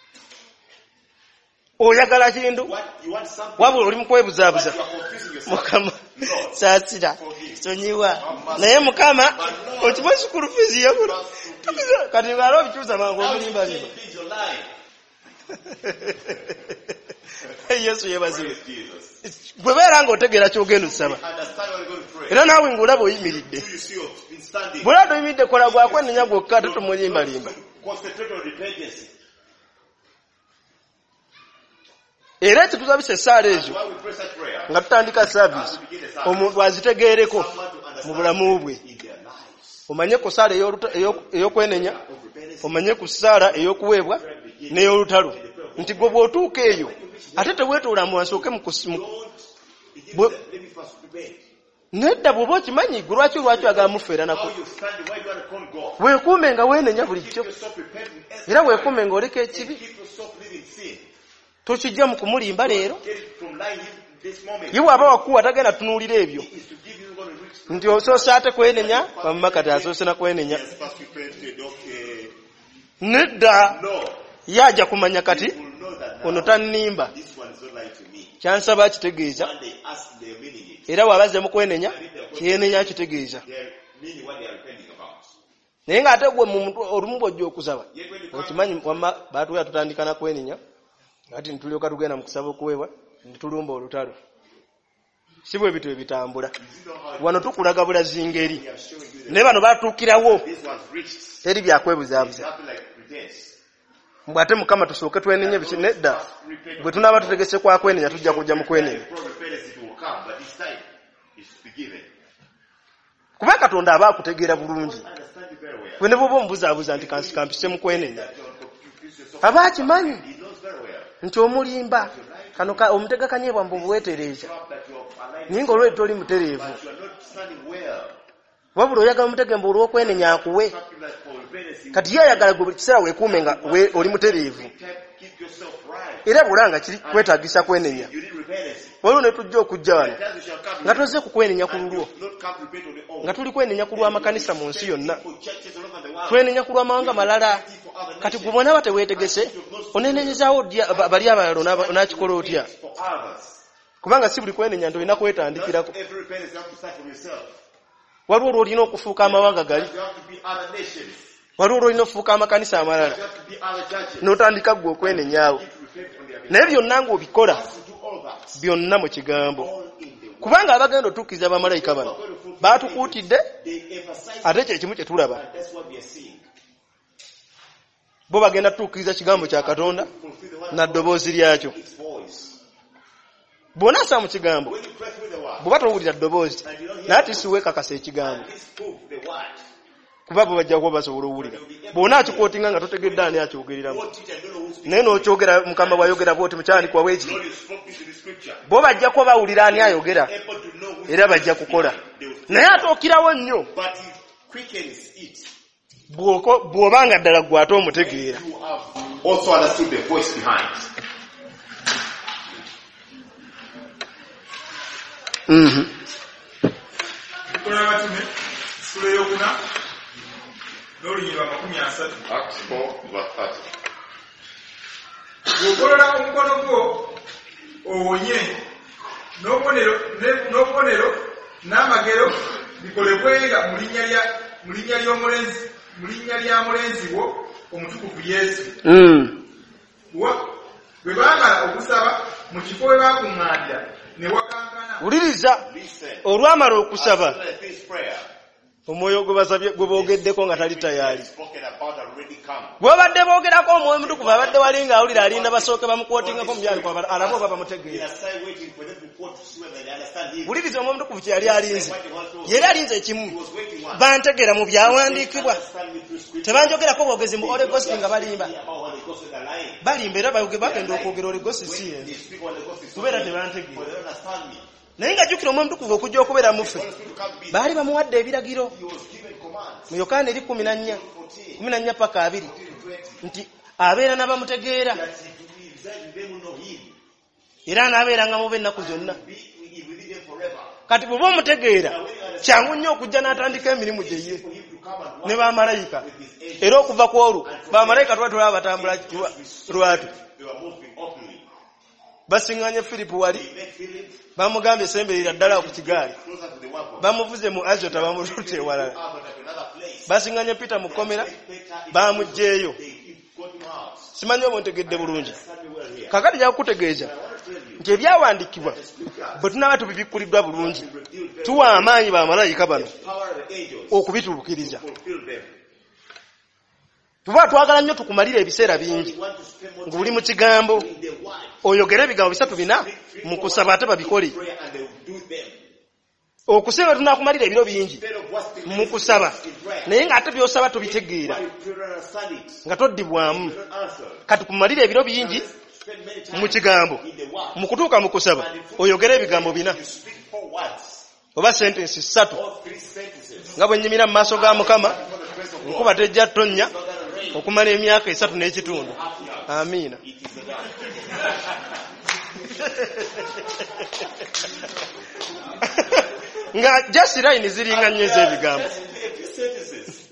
oyagala kintu What you want something, wabula oli mu kwebuzaabuza but you are confusing yourself. Mukama saasira sonyiwa naye Mukama okimanyi sukulu fiizi yabula kati ngaali obikyusa mangu omulimbalimba Please, you're lying. Yesu yeebazibwe Jesus. gwe beera ng'otegeera ky'ogenda okusaba Understand what you're going to pray. era naawe ng'olaba oyimiridde Do you see you've been standing? bwe olaba oyimiridde kola gwa kwenenya gwokka ate tumulimbalimba Concentrate on repentance. era ekituzabisa essaala ezo Why we pray such prayer? nga tutandika saavisi omuntu azitegeereko Someone to mu understand bulamu bwe in their lives. omanye ku ssaala ey'oluta- eyo- ey'okwenenya Of repentance. omanye ku ssaala ey'okuweebwa n'ey'olutalo nti gwe bw'otuuka eyo ate teweetoola mu ansooke mu kus- mu- Don't begin But- with that. Let me first repent. nedda bw'oba okimanyi gwe lwaki lwaki agala mufeera nako How you standing? Why do you want to call God? weekuume nga weenenya bulijjo Keep yourself repenting. era weekuume ng'oleka ekibi Keep yourself living sin. tokijja mu kumulimba leero Get it from lying in this moment. ye bw'aba wakuwa tagenda tunuulira ebyo It is to give you going to reach. nti osoose ate kwenenya wamma kati asoose na kwenenya Yes, first repented. Okay. nedda No. ye ajja kumanya kati You will know that now. ono tannimba This one is not lying to me. kyansaba akitegeeza When they ask, they're meaning it. era bw'abazze mu kwenenya kyenenya akitegeeza They're meaning what they are repenting about. naye ng'ate gwe mu muntu olumu bw'ojja okusaba Yet when you come, okimanyi wamma baatuya tutandika na kwenenya ati ntulyoka tugenda mu kusaba okuweebwa ntitulumba olutalo si bwe bityo ebitambula you know how wano tukulaga bulazingeri they are showing you that naye bano baatuukirawo this was reached. teri byakwebuzaabuza Nothing like pretense. mbw ate Mukama tusooke twenenye biki nedda bwe tunaaba tutegese kwa kwenenya tujja kujja mu kwenenya Before repentance it will come, but this time it's forgiven. Kuba Katonda aba akutegeera bulungi. Understand it very well. Bwe ne bw'oba omubuzaabuza nti kampise mu kwenenya. Aba akimanyi He knows very well. nti omulimba kano ka omutega kanyebwa mbu buwetereeza. Trap that you are aligned Naye ng'olwali toli mutereevu. but you are not standing well. Wabula oyagala mutege mbu olw'okwenenya akuwe. Something like for rebellion. Kati ye ayagala gwe buli kiseera weekuume nga we- oli mutereevu. Keep yourself right. Era bulanga kiri kwetaagisa kwenenya. You need rebellion. Waliwo ne tujja okujja wano That you shall come. nga tozze ku kwenenya ku lulwo. Not come to bed on the own. Nga tuli kwenenya ku lw'amakanisa mu nsi yonna. For churches all over the world. Twenenya ku lw'amawanga malala. For other Kati nations. gwe bw'onaaba teweetegese onenenyezaawo dya- ba- bali abalala onaba- onaakikola otya. For others. Kubanga si buli kwenenya nti olina kwetandikirako. Not every rebellion you have to start from yourself. Waliwo olw'olina okufuuka amawanga gali. You have to be other nations. Waliwo olw'olina okufuuka amakanisa amalala. You have to be other churches. N'otandika ggwe okwenenyaawo. You have to reflect on their behavior. Naye byonna ng'obikola You have to do all that. byonna mu kigambo. All in the word. Kubanga abagenda otuukiriza bamalayika bano baatukuutidde They emphasize ate kye kimu kye tulaba. and that's what we are seeing. Bo bagenda tutuukiriza kigambo kya Katonda Fulfill the word na ddoboozi lyakyo. its voice. Bw'onaasaba mu kigambo When you pray through the word, bw'oba towulira ddoboozi naye ati si weekakasa ekigambo at least prove the word. kuba bo bajja kuba basobola owulira. Bw'onaakikootinga nga totegedde ani akyogereramu. What teacher don't know who's speaking. Naye n'okyogera Mukama bw'ayogera bw'oti mukyandikwa bw'eki. Lord is spoken to the scripture. Bo bajja kuba bawulira ani ayogera Able to know who's era bajja kukola. They will speak. Naye ate okirawo nnyo But it quickens it. bw'oko- bw'obanga ddala gwe ate omutegeera. You have also understood the voice behind. Mhm. Bikola batume sura eyokuna n'olunyiriro amakumi asatu. Acts four verse thirty. Bw'ogolola omukono gwo owonye n'obubonero ne- n'obubonero n'amagero bikolebwenga mu linnya lya mu linnya ly'omulenzi mu linnya lya mulenzi wo omutukuvu Yesu. Mm. Wa- bwe baamala okusaba mu kifo we baakuŋŋaanira ne wakankana. Wuliriza Listen. olwamala okusaba After this prayer omwoyo gwe basabye gwe boogeddeko nga tali tayaali. spoken about already come. Bw'obadde boogerako omwoyo mutukuvu abadde wali ng'awulira alinda basooke bamukwotingako mu byali alabe oba They bamutegeera. are still waiting for them to quote to see whether they understand him. Wuliriza omwoyo mutukuvu kye yali alinze. What he wants to- Yali alinze He ekimu was waiting one. bantegeera mu They byawandiikibwa. understand me through scripture. Tebanjogerako bwogezi mu They Holy don't Ghost just nga balimba. speak about Holy Ghost with the lying. Balimba era bayoge bagenda okwogera Holy Ghost si When they yenze. speak Holy Ghost, it's Kubeera not me. tebantegeera. For they don't understand me. Naye nga jjukira omwoyo mutukuvu okujja okubeera mu ffe. Holy Spirit can't be. Baali bamuwadde ebiragiro He was given commands. mu Yokaana eri kumi na nnya fourteen, kumi na nnya paka abiri twenty. nti abeera n'abamutegeera That he to be reside with them who know him. era anaabeeranga mu b'ennaku zonna. Be within them forever. Kati bw'oba omutegeera kyangu nnyo okujja n'atandika emirimu gye ye For him to come and walk ne bamalayika. with his angels. Era okuva ku olwo bamalayika twali tulaba batambula lwa- lwatu. They were moving openly. Basiŋŋanye Firipu wali They met Philip bamugambye semberera ddala ku kigaali. closer to the wagon. Bamuvuze mu Azota bamututte ewalala. Out at another place. Basiŋŋanye Peter mu kkomera Peter, bamuggyeeyo. they got him out. Simanyi oba ontegedde bulungi. Understand me well here. Kakati nja kukutegeeza I want to tell you. nti ebyawandiikibwa Scripture bwe tunaba tubibikkuliddwa bulungi revealed very tuwa amaanyi bamalayika bano power of the angels okubituukiriza. fulfill them. Tuba twagala nnyo tukumalira ebiseera bingi You want to spend more ng'oli time mu kigambo in the word. oyogere ebigambo bisatu bina mu kusaba ate babikole. Prayer and they will do them. Okusinga tunakumalira ebiro bingi Instead of what's mu kusaba in prayer. naye ng'ate by'osaba tubitegeera Why you pray and understand it. nga toddibwamu. You don't answer. Kati kumalira ebiro bingi Spend many mu times kigambo in the word. mu kutuuka mu kusaba oyogere ebigambo bina You speak four words oba sentensi ssatu or three sentences. nga bwe nnyimira mu maaso ga Mukama For the praise of God. nkuba tejja ttonnya Not gonna rain. okumala emyaka esatu n'ekitundu. Half years. Amiina. It is the God. nga just line ziringa nnyo ez'ebigambo. A few sentences.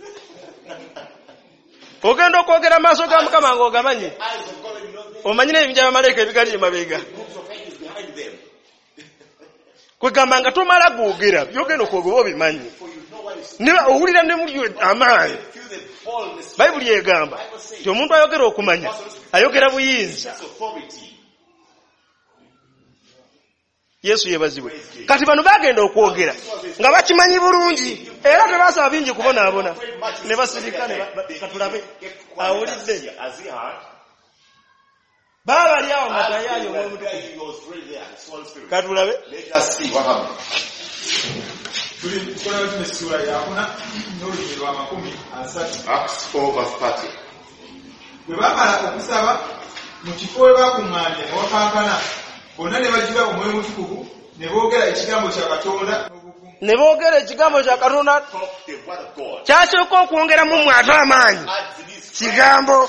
Ogenda okwogera maaso ga Mukama ng'ogamanyi. Eyes of God, you know, the Omanyi n'ebinja bamalayika ebigali emabega. groups of angels behind them. Kwegamba nga tomala gwogera byogenda okwogera obimanyi. For you know what is. Ne owulira ne muli amaanyi. Feel the boldness. Bayibuli egamba nti omuntu ayogera okumanya ayogera buyinza. That's authority. Yesu yeebazibwe. Kati bano bagenda okwogera nga bakimanyi bulungi era tebaasaba bingi kubonaabona ne basirika ne ba- ba- katulabe awulidde As he heard, baba bali awo nga as tayaayo they omwoyo were mutukuvu. there, he was right there. His Holy Spirit. Katulabe Let us see what happened. tuli tukola batume sura ya kuna n'olugero lwa makumi asatu. Acts four verse thirty. Bwe baamala okusaba mu kifo we bakuŋŋaanye ne wakankana bonna ne bajjula omwoyo mutukuvu ne boogera ekigambo kya Katonda n'obuvumu. Ne boogera ekigambo kya Katonda kyasooka okwongeramu mu ate amaanyi kigambo.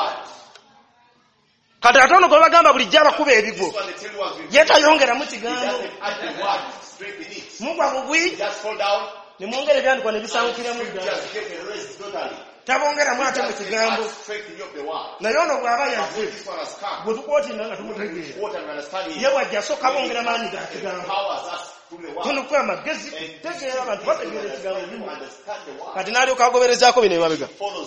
Kati ate ono gwe bagamba bulijjo abakuba ebigo ye tayongeramu kigambo. Mugwa bugwi ne mwongera ebyandikwa ne bisawukiramu ddala. Tabongeramu ate mu kigambo. Naye ono bw'aba yazze bwe tukwotinda nga tumutegeera ye bw'ajja asooka bongera maanyi ga kigambo. Tunukuwa amagezi tegeera abantu bategeera ekigambo bimu. Kati n'alyoka agoberezaako bino emabega.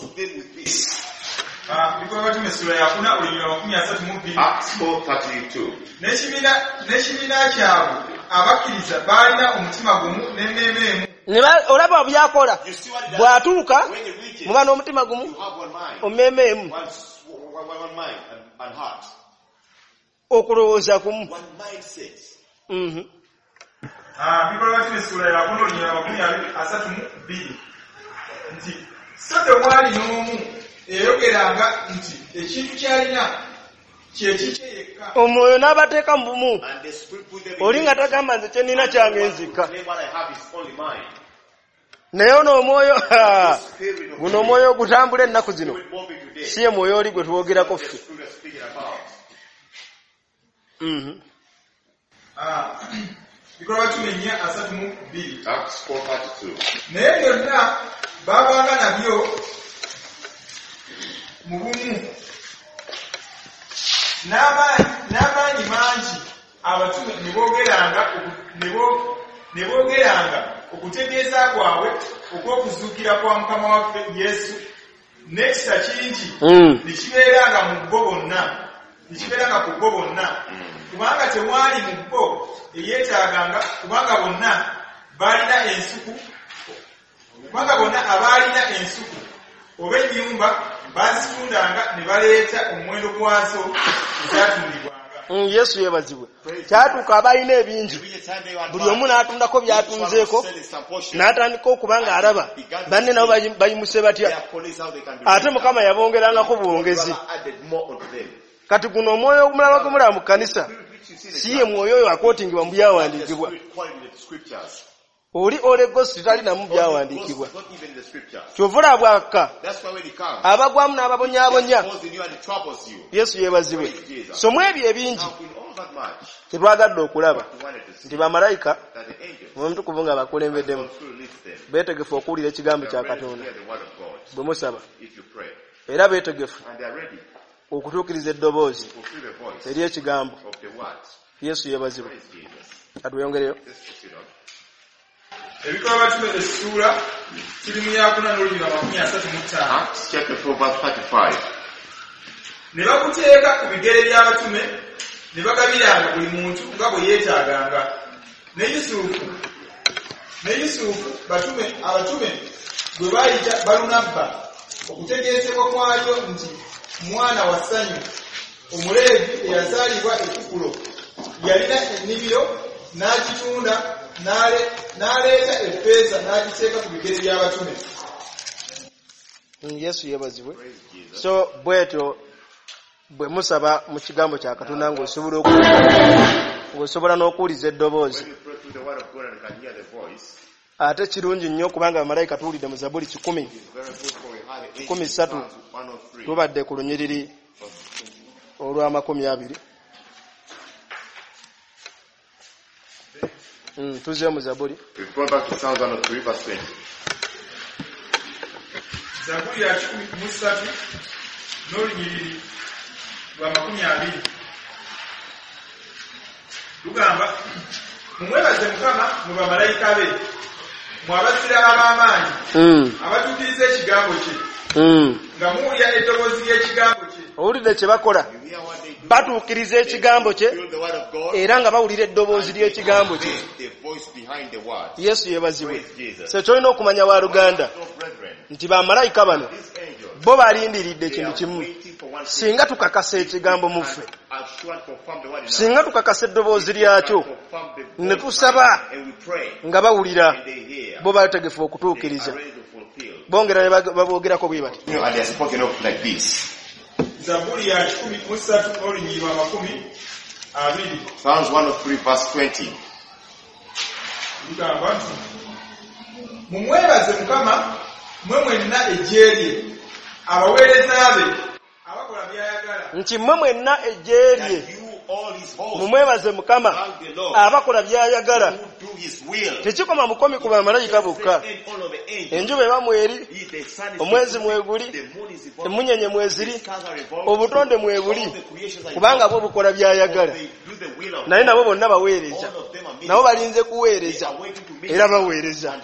Bikola batume sura ya kuna olulimi makumi asatu mu bbiri. Acts four thirty-two. N'ekibiina kyabwe abakkiriza baalina omutima gumu n'emmeeme emu. Olaba byakola bw'atuuka muba n'omutima gumu ommeeme emu okulowooza kumu. Bikola batume sura ya kuna olulimi makumi asatu mu bbiri nti so tewali n'omu eyogeranga nti ekintu kyalina kyekikye yekka. Omwoyo n'abateeka mu bumu. Oli nga tagamba nze kye nnina kyange nzikka. Naye ono omwoyo guno omwoyo ogutambula ennaku zino si ye mwoyo oli gwe tuwogerako ffe. Bikola batume nnya asatu mu bbiri. Acts four thirty-two. Naye byonna baabanga nabyo mu bumu n'amaanyi mangi abatume ne boogeranga okutegeeza kwabwe okw'okuzuukira kwa Mukama waffe Yesu n'ekisa kingi ne kibeeranga mu bo bonna ne kibeeranga ku bo bonna kubanga tewali mu bo eyeetaaganga kubanga bonna baalina ensuku kubanga bonna abaalina ensuku oba ennyumba bazitundanga ne baleeta omuwendo gwazo ezatundibwanga. Yesu yebazibwe. Kyatuuka abalina ebingi buli omu n'atundako byatunzeeko n'atandika okuba nga alaba banne nabo bayimuse batya. Ate Mukama yabongerangako buwongezi. Kati guno omwoyo omulala gumulaba mu kkanisa si ye mwoyo oyo akootingibwa mu byawandiikibwa. Oli Olegosi talinamu byawandiikibwa. Kyovula bwaka abagwamu n'ababonyaabonya. Yesu yeebazibwe. So mu ebyo ebingi tetwagadde okulaba nti bamalayika omutukuvu nga bakulembeddemu beetegefu okuwulira ekigambo kya Katonda bwe musaba, era beetegefu okutuukiriza eddoboozi ery'ekigambo. Yesu yeebazibwe. Katweyongereyo. Ebikola batume essuula kirimu yakuna n'olulimi makumi asatu mu ttaano. Acts chapter four verse thirty-five. Ne bakuteeka ku bigere by'abatume ne bagabiranga buli muntu nga bwe yeetaaganga. Ne Yusufu ne Yusufu batume abatume gwe baayita Balunabba okutegeezebwa kwalyo nti mwana wa ssanyu Omuleevi eyazaalibwa e Kupulo yalina ennimiro n'agitunda n'aleeta effeeza n'agiteeka ku bigere by'abatume. Yesu yeebazibwe. So bwetyo bwe musaba mu kigambo kya Katonda ng'osobola ng'osobola n'okuwuliza eddoboozi. Ate kirungi nnyo kubanga bamalayika tuwulidde mu Zabuli kikumi kikumi ssatu tubadde ku lunyiriri olw'amakumi abiri. Mm, tuze mu Zabuli. We've gone back to Psalms one oh three verse twenty. Zabuli ya kikumi mu ssatu n'olunyiriri lwa makumi abiri. Lugamba, mumwebaze Mukama mu bamalayika be, mu abasira ab'amaanyi abatuukiriza ekigambo kye, nga muwulira eddoboozi ly'ekigambo kye. Owulidde kye bakola? Batuukiriza ekigambo kye era nga bawulira eddoboozi ly'ekigambo kye. Yesu yeebazibwe. So kyolina okumanya wa Luganda nti bamalayika bano bo balindiridde ekintu kimu. Singa tukakasa ekigambo mu ffe, singa tukakasa eddoboozi lyakyo ne tusaba nga bawulira, bo bategefu okutuukiriza bongera ne baboogerako bwe bati. You know, and they are spoken of like this. Zaburi ya kikumi mu ssatu n'olunyiriri lwa makumi abiri. Psalms one oh three verse twenty. Ligamba nti mumwebaze Mukama mmwe mwenna eggye lye abaweereza be abakola by'ayagala. Nti mmwe mwenna eggye lye mumwebaze Mukama abakola by'ayagala. Tekikoma mukomi ku bamalayika bokka. Enjuba eba mweri, omwezi mweguli, emunyenye mweziri, obutonde mwebuli, kubanga bo bukola by'ayagala. Naye nabo bonna baweereza, nabo balinze kuweereza era baweereza.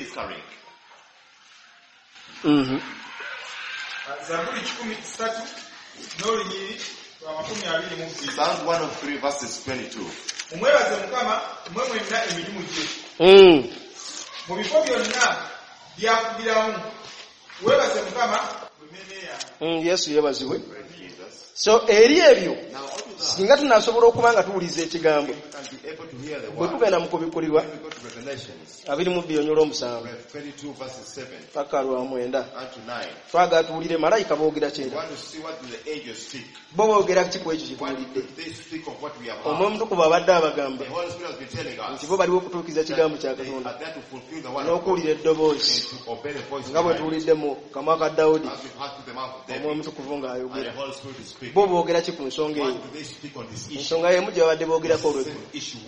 Zaburi kikumi ssatu n'olunyiriri lwa makumi abiri mu bbiri. Psalms one oh three verses twenty-two. Mumwebaze Mukama mmwe mwenna emirimu gye. Mu bifo byonna byakubiramu weebaze Mukama Mm, Yesu yebazibwe. So eri ebyo singa tunasobola okuba nga tuwuliza ekigambo bwe tugenda mu kubikulirwa abiri mu byonyolo omusanvu paka lwa mwenda twagala tuwulire malayika boogera kyera bo boogera ki ku ekyo kituwulidde. Omwoyo Omutukuvu abadde abagamba nti bo baliwo okutuukiza ekigambo kya Katonda n'okuwulira eddoboozi nga bwe tuwulidde mu kamwa ka Dawudi Omwoyo Omutukuvu ng'ayogera. Bo boogera ki ku nsonga eyo? Ensonga y'emu gye babadde boogerako olweggulo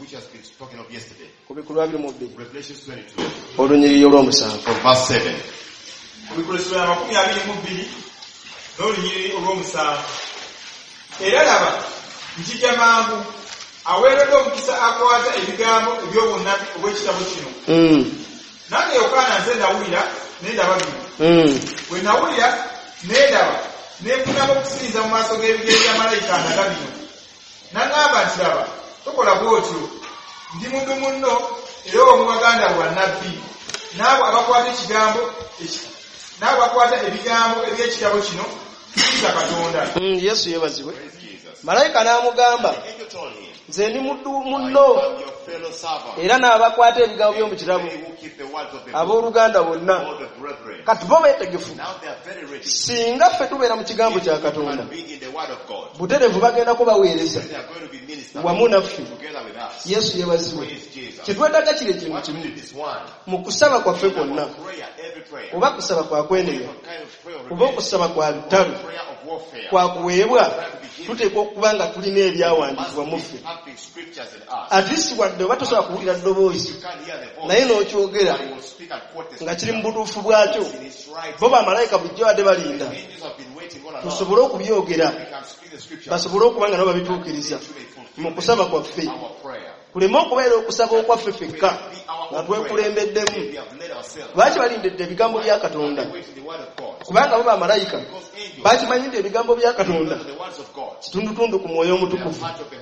ku bikulwa biri mu bbiri olunyiriri olw'omusanvu. Ku bikulwa amakumi abiri mu bbiri n'olunyiriri olw'omusanvu. Era laba nkijja mangu aweeredde omukisa akwata ebigambo eby'obunnabbi obw'ekitabo kino. Nange Yokaana nze ndawulira ne ndaba bino. Bwe nawulira ne ndaba ne mfunamu okusinza mu maaso g'ebigere bya malayika andaga bino. N'aŋŋamba nti laba tokola bw'otyo, ndi muntu munno era omu baganda bwa nnabbi n'abo abakwata ekigambo n'abo bakwata ebigambo eby'ekitabo kino kiyita Katonda. Yesu yebazibwe. Malayika n'amugamba nze ndi muddu munno era n'abakwata ebigambo by'omu kitabo abooluganda bonna. Kati bo beetegefu singa ffe tubeera mu kigambo kya Katonda buterevu bagenda kubaweereza wamu naffe. Yesu yebazibwe. Kyetwetaaga kiri ekintu kimu mu kusaba kwaffe kwonna, oba kusaba kwa kwenenya oba okusaba kwa lutalo kwa kuweebwa, tuteekwa okuba nga tulina ebyawandiikibwa mu ffe. Atisi wadde oba tosobola kuwulira ddoboozi naye n'okyogera nga kiri mu butuufu bwakyo, bo bamalayika bulijjo badde balinda tusobole okubyogera basobole okuba nga nabo babituukiriza mu kusaba kwaffe. Kuleme okubeera okusaba okwaffe ffekka nga twekulembeddemu. Lwaki balindedde ebigambo bya Katonda? Kubanga bo bamalayika bakimanyidde ebigambo bya Katonda kitundutundu ku Mwoyo Omutukuvu.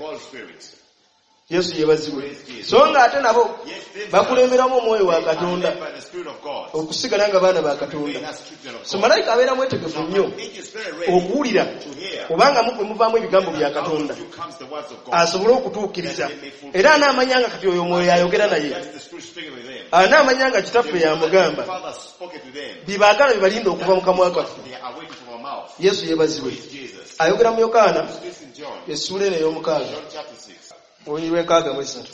Yesu yebazibwe. So nga ate nabo bakulemberamu Omwoyo wa Katonda okusigala nga baana ba Katonda. So malayika abeera mwetegefu nnyo okuwulira kubanga mukwe muvaamu ebigambo bya Katonda asobole okutuukiriza, era anaamanyanga kati oyo Omwoyo ayogera naye, anaamanyanga kitaffe yamugamba bibaagala bibalinda okuva mu kamwa kaffe. Yesu yebazibwe. Ayogera mu Yokaana essuula eno ey'omukaaga olunyiriri lw'enkaaga mu esatu.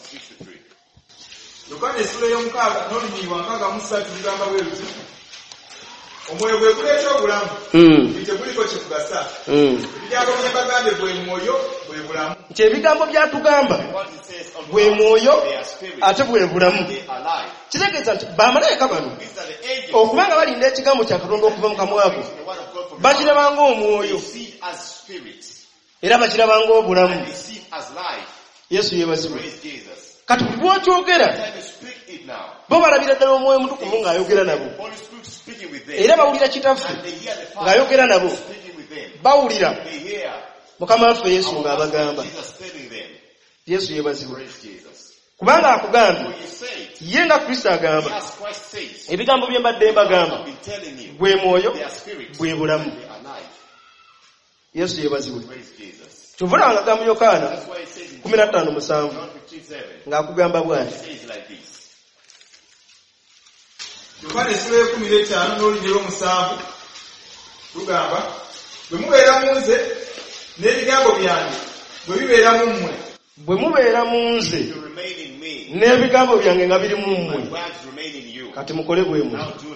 Yokaana essuula ey'omukaaga n'olunyiriri lwa nkaaga mu ssatu ligamba bwe luti omwoyo gwe guleeta obulamu nti teguliko kye kugasa. Ebigambo bye mbagambe bwe mwoyo bwe bulamu. Nti ebigambo byatugamba bwe mwoyo ate bwe bulamu. Kitegeeza nti bamalayika bano okubanga balinda ekigambo kya Katonda okuva mu kamwako bakirabanga omwoyo era bakirabanga obulamu. Yesu yebazibwe. Kati bw'okyogera bo balabira ddala Omwoyo Omutukuvu ng'ayogera nabo era bawulira kitaffe ng'ayogera nabo, bawulira Mukama waffe Yesu ng'abagamba. Yesu yebazibwe. Kubanga akugambye ye nga Kristo agamba ebigambo bye mbadde mbagamba bwe mwoyo bwe bulamu. Yesu yebazibwe. Kyovula wangagamba mu Yokaana kumi na ttaano musanvu ng'akugamba bw'ati Yohana essula y'ekkumi n'etaano n'olugero lw'omusanvu lugamba bwe mubeera mu nze n'ebigambo byange bwe bibeera mu mmwe bwe mubeera mu nze n'ebigambo byange nga biri mu mmwe kati mukole bwe muti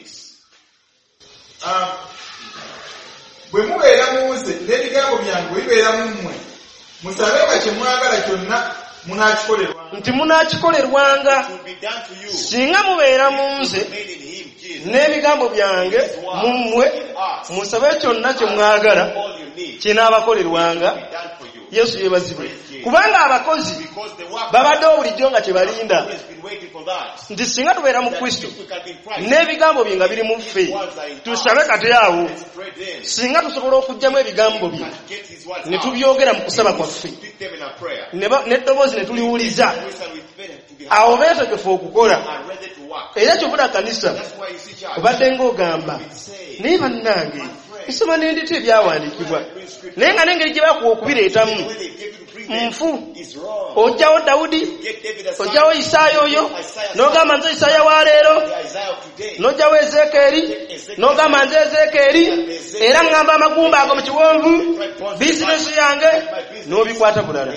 bwe mubeera mu nze n'ebigambo byange bwe bibeera mu mmwe musabe nga kye mwagala kyonna munaakikolerwanga nti munaakikolerwanga singa mubeera mu nze n'ebigambo byange mu mmwe musabe kyonna kye mwagala kinaabakolerwanga. Yesu yeebazibwe kubanga abakozi babaddewo bulijjo nga kyebalinda nti singa tubeera mu Kristo n'ebigambo bye nga biri mu ffe tusabe kati awo singa tusobola okugyamu ebigambo bye ne tubyogera mu kusaba kwaffe n'eddoboozi ne tuliwuliza awo beetegefu okukola. Era kyobula kanisa obadde ng'ogamba naye bannange nsoma n'endita ebyawandiikibwa naye nga n'engeri gye bakuwa okubireetamu nfu. Ojjawo Dawudi, ojjawo Isaaya oyo n'ogamba nze Isaaya wa leero, n'ojjawo Ezeekeri n'ogamba nze Ezeekeri, era ngamba amagumba ago mu kiwonvu bizinesi yange n'obikwata bulala.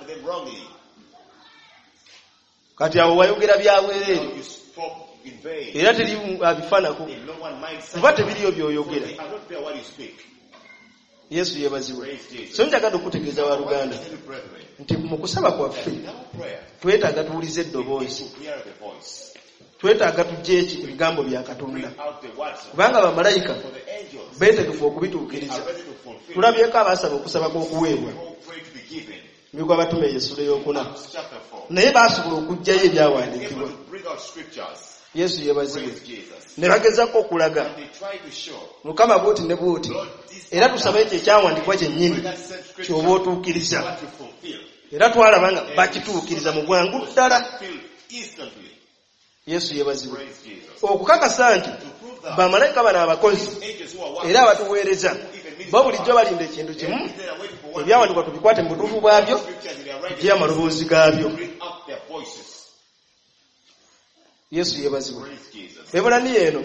Kati awo wayogera byabwereere era teri abifanako kuba tebiriyo by'oyogera. Yesu yeebazibwe. So njagala okutegeeza wa Luganda nti mu kusaba kwaffe twetaaga tuwulize eddoboozi, twetaaga tujje ebigambo bya Katonda kubanga bamalayika beetegefu okubituukiriza. Tulabyeko abaasaba okusaba kw'okuweebwa migwa batume Yesu ey'okuna naye baasobola okuggyayo ebyawandiikibwa. Yesu yeebazibwe. Ne bagezako okulaga Mukama bw'oti ne bw'oti era tusabe ekyo ekyawandiikibwa kyennyini ky'oba otuukiriza era twalaba nga bakituukiriza mu bwangu ddala. Yesu yeebazibwe. Okukakasa nti bamalayika bano abakozi era abatuweereza bo bulijjo balinda ekintu kimu ebyawandiikibwa tubikwate mu butuufu bwabyo gye amaloboozi gaabyo. Yesu yeebazibwe. Beebulaniya eno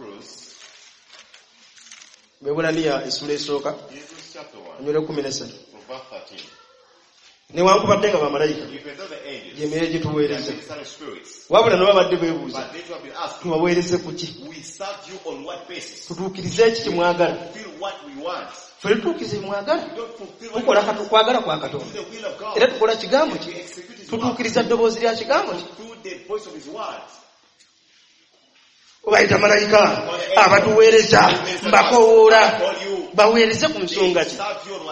Beebulaniya essula esooka ennyole kumi n'essatu newankubadde nga bamalayika gy'emere gye tuweereza wabula ne babadde beebuuza tubaweereze ku ki, tutuukirize eki kyemwagala. Ffe tutuukirize mwagala tukola kwagala kwa Katonda era tukola kigambo ki, tutuukiriza ddoboozi lya kigambo ki. Obayita malayika abatuweereza mbakowoola baweereze ku nsonga ki.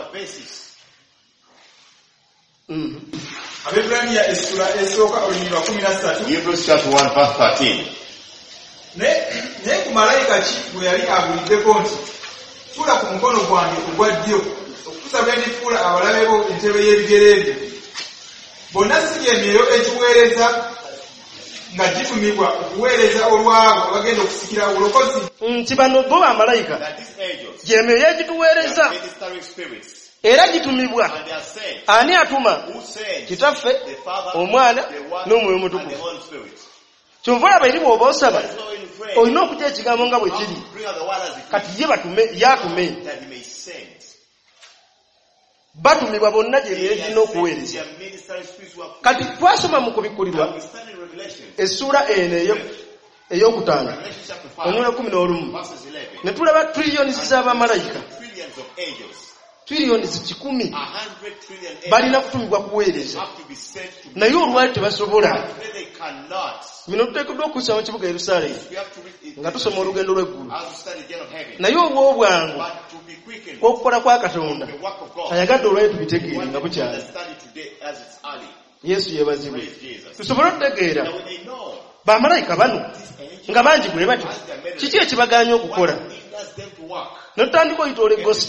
Abeebulaniya essula esooka olunyiri lwa kumi na ssatu. Hebrews chapter one verse thirteen. Naye ku malayika ki bwe yali abuliddeko nti fuula ku mukono gwange ogwa ddyo okusaba endifuula abalabe bo entebe y'ebigere byo. Bonna si gy'emyeyo ekiweereza nga gitumibwa okuweereza olwabo abagenda okusikira obulokozi. Nti bano bo bamalayika gy'emyoyo egituweereza era gitumibwa. Ani atuma? Kitaffe, Omwana n'Omwoyo Omutukuvu. Kyova olaba eri bw'oba osaba olina okutya ekigambo nga bwe kiri kati ye batume yatume batumibwa bonna gy'emyoyo girina okuweereza. Kati twasoma mu kubikkulirwa essula eno ey'okutaano ennyole kumi n'olumu ne tulaba trillions z'abamalayika, trillions kikumi balina kutumibwa kuweereza naye olwali tebasobola. Bino tuteekeddwa okussa mu kibuga Yerusaalemi nga tusoma olugendo lw'eggulu naye olw'obwangu okukola kwa Katonda ayagadde olwali tubitegeere nga bukyali. Yesu yeebazibwe. Tusobole okutegeera bamalayika bano nga bangi bwe bati kiki ekibaganya okukola ne tutandika oyita Holy Ghost,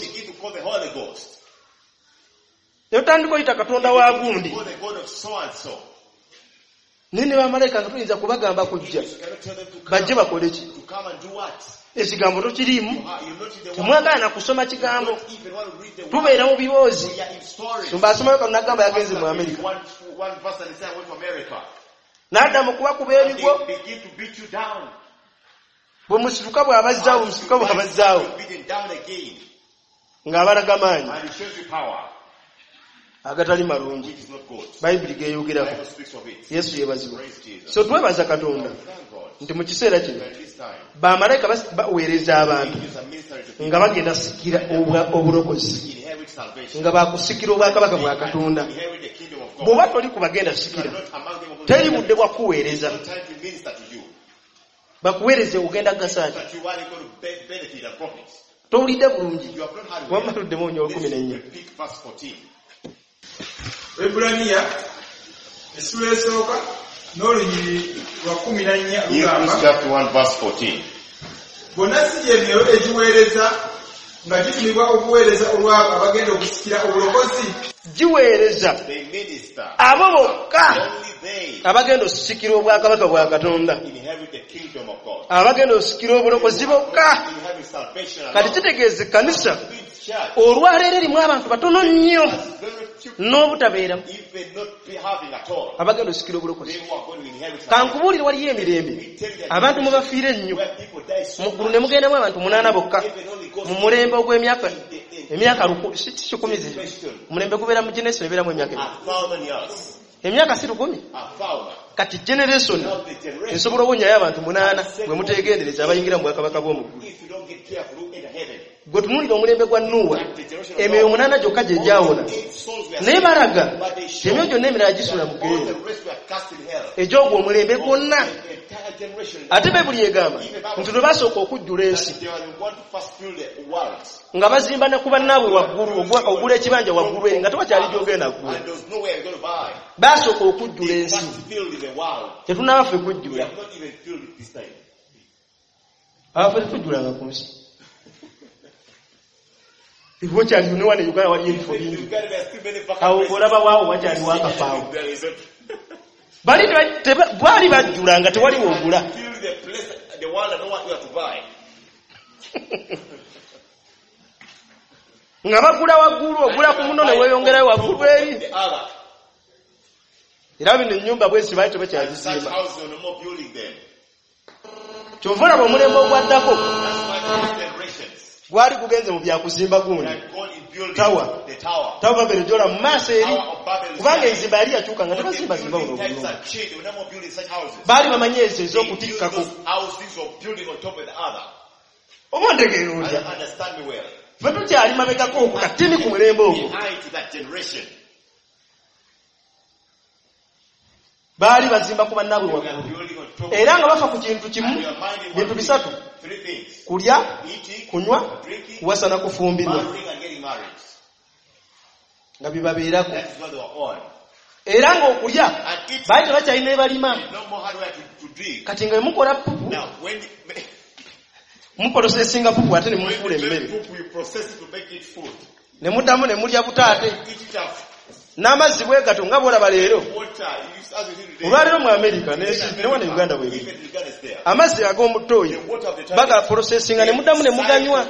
ne tutandika oyita Katonda wa gundi naye ne bamalayika nga tuyinza kubagamba kujja bajje bakole ki? Ekigambo tokiriimu, temwagala na kusoma kigambo, tubeera mu biboozi. Sumba asomayo kano n'agamba yagenze mu Amerika n'adda mu kubakuba ebigwo bwe musituka bw'abazzaawo musituka bw'abazzaawo ng'abalaga maanyi agatali malungi bayibuli geeyogerako. Yesu yeebazibwa. So twebaza Katonda nti mu kiseera kino bamalayika baweereza abantu nga bagenda sikira obulokozi, nga bakusikira obwakabaka bwa Katonda. Bw'oba toli kubagenda sikira, teri budde bwa kuweereza. Bakuweereze ogenda gasaaki. Towulidde bulungi. Wamatuddemu onyo kumi n'ennya. Ebraniya essula esooka n'olunyiri lwa kumi na nnya Hebrews chapter one verse fourteen. Bonna si gy'emyoyo egiweereza nga gitumibwa okuweereza olwabo abagenda okusikira obulokozi. Giweereza abo bokka abagenda okusikira obwakabaka bwa Katonda, abagenda okusikira obulokozi bokka. Kati kitegeeza ekkanisa olwaleero erimu abantu batono nnyo n'obutabeera abagenda okusikira obulokozi. Kankubuulire waliyo emirembe abantu mwe bafiira ennyo. Mu ggulu ne mugendamu abantu munaana bokka mu mulembe ogw'emyaka emyaka si kikumi ziri. Omulembe gubeera mu generation ebeeramu emyaka emyaka si lukumi. Kati generation esobola obonyayo abantu munaana bwe muteegendereza abayingira mu bwakabaka bw'omu ggulu. Gwe tunuulira omulembe gwa Nuuwa, emyoyo munaana gyokka gye gyawona, naye balaga emyoyo gyonna emirala gisula mu ggeyeena. Egy'ogwo omulembe gwonna. Ate Bayibuli egamba nti lwe basooka okujjula ensi nga bazimba ne ku bannaabwe waggulu, ogula ekibanja waggulu eri nga tewakyali gy'ogenda ggula. Basooka okujjula ensi, tetunaba ffe kujjula. Abaffe tetujjulanga ku nsi. Wakyali ne wane Uganda waliyo ebifo bingi. Awo olaba waawo wakyali wakafaawo. Bali bwali bajjula nga tewaliwo ogula. Nga bagula waggulu, ogula ku muno ne weeyongerayo waggulu eri. Era bino ennyumba bwezi baali tebakyazizimba. Kyova olaba omulembe ogwaddako gwali gugenze mu byakuzimba gundi tawa tawa Babeli gyola mu maaso eri, kubanga enzimba yali yakyuka nga tebazimba zimba buno obulungi. Baali bamanyi ezo ez'okutikkako. Oba ontegeerooza ffe tukyali mabegako okwo katini ku mulembe ogwo. Baali bazimba ku bannaabwe waggulu era nga bafa ku kintu kimu, bintu bisatu: kulya, kunywa, kuwasana, kufumbirwa, nga bibabeerako. Era ng'okulya baali tebakyalina ebalima. Kati nga mukola pupu, muprosesinga pupu ate ne mufuula emmere, ne muddamu ne mulya butaate n'amazzi bwe gato nga bw'olaba leero. Olwaleero mu Amerika ne wane Uganda bwe biri, amazzi ag'omutooyi baga prosesinga ne muddamu ne muganywa.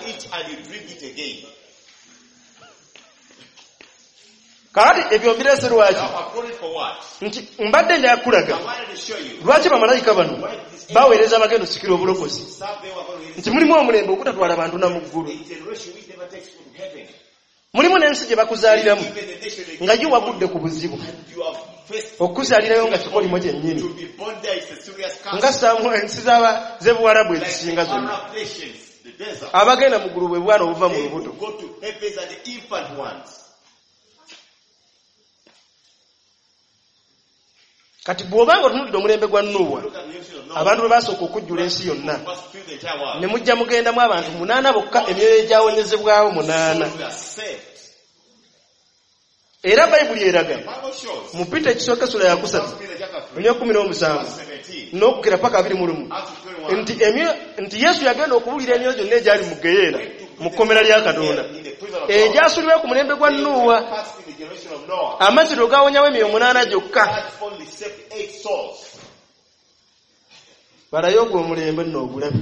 Kakati ebyo mbirese lwaki? Nti mbadde njagala kulaga lwaki bamalayika bano baweereza abagenda okusikira obulokozi, nti mulimu omulembe ogutatwala bantu na mu ggulu. Mulimu n'ensi gye bakuzaaliramu nga gye wagudde ku buzibu, okuzaalirayo nga kikolimo kyennyini, nga saamu ensi z'ebuwarabu ezisinga zonna. Abagenda mu ggulu bwe bwana obuva mu lubuto. Kati bw'obanga otunuulira omulembe gwa Nuuwa, abantu bwe basooka okujjula ensi yonna, ne mujja mugendamu abantu munaana bokka, emyoyo egyawonyezebwawo munaana. Era Bayibuli eraga mu Peter ekisooka sula ya kusatu eky'ekkumi n'omusanvu n'okugera paka abiri mu lumu nti nti Yesu yagenda okubuulira emyoyo gyonna egyali mu ggeyeena mu kkomera lya Katonda egyasulibwa ku mulembe gwa Nuuwa. Amazzi gawonyawo emyoyo munaana gyokka. Balayo ogwo omulembe nno ogulabe.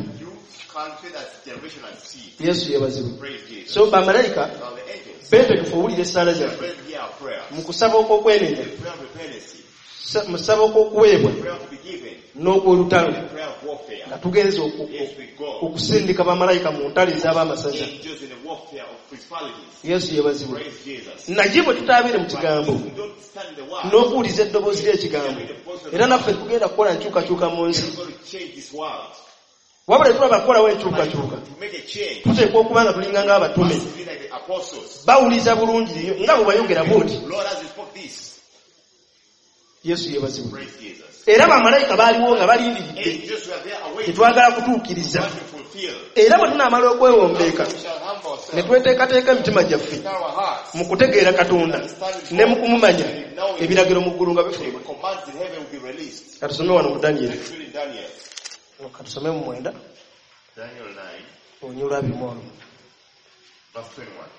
Yesu yeebazibwe. So bamalayika beetegefu owulira essaala zaffe mu kusaba okw'okwenenya, mu kusaba okw'okuweebwa, n'ogw'olutalo prayer of warfare. nga tugenze oku- Yes, we go. okusindika bamalayika mu ntalo ez'abamasaza. Angels in the warfare of principalities. Yesu yebazibwe. Praise Jesus. naye bwe tutabeere mu kigambo We don't stand in the word. n'okuwuliza eddoboozi ly'ekigambo era naffe tugenda kukola nkyukakyuka mu nsi We're going to change this world. wabula tulaba kukolawo enkyukakyuka To make a change. tuteekwa okuba nga tulinga ng'abatume Must be like the apostles. bawuliza bulungi nga bwe bayogera bwoti. Lord has spoke this. Yesu yebazibwe. Praise Jesus. era bamalayika baaliwo nga balindiridde Angels were there awaiting. tetwagala kutuukiriza Want to fulfill. era bwe tunaamala okwewombeeka We shall humble ourselves. ne tweteekateeka emitima gyaffe In our hearts. mu kutegeera katonda ne mu kumumanya ebiragiro mu ggulu nga bifuluma. The commands in heaven will be released. katusome wano mu Danyeri. It's in Daniel. katusome mu mwenda Daniel nine, onyolwa abiri mu olumu. verse twenty-one.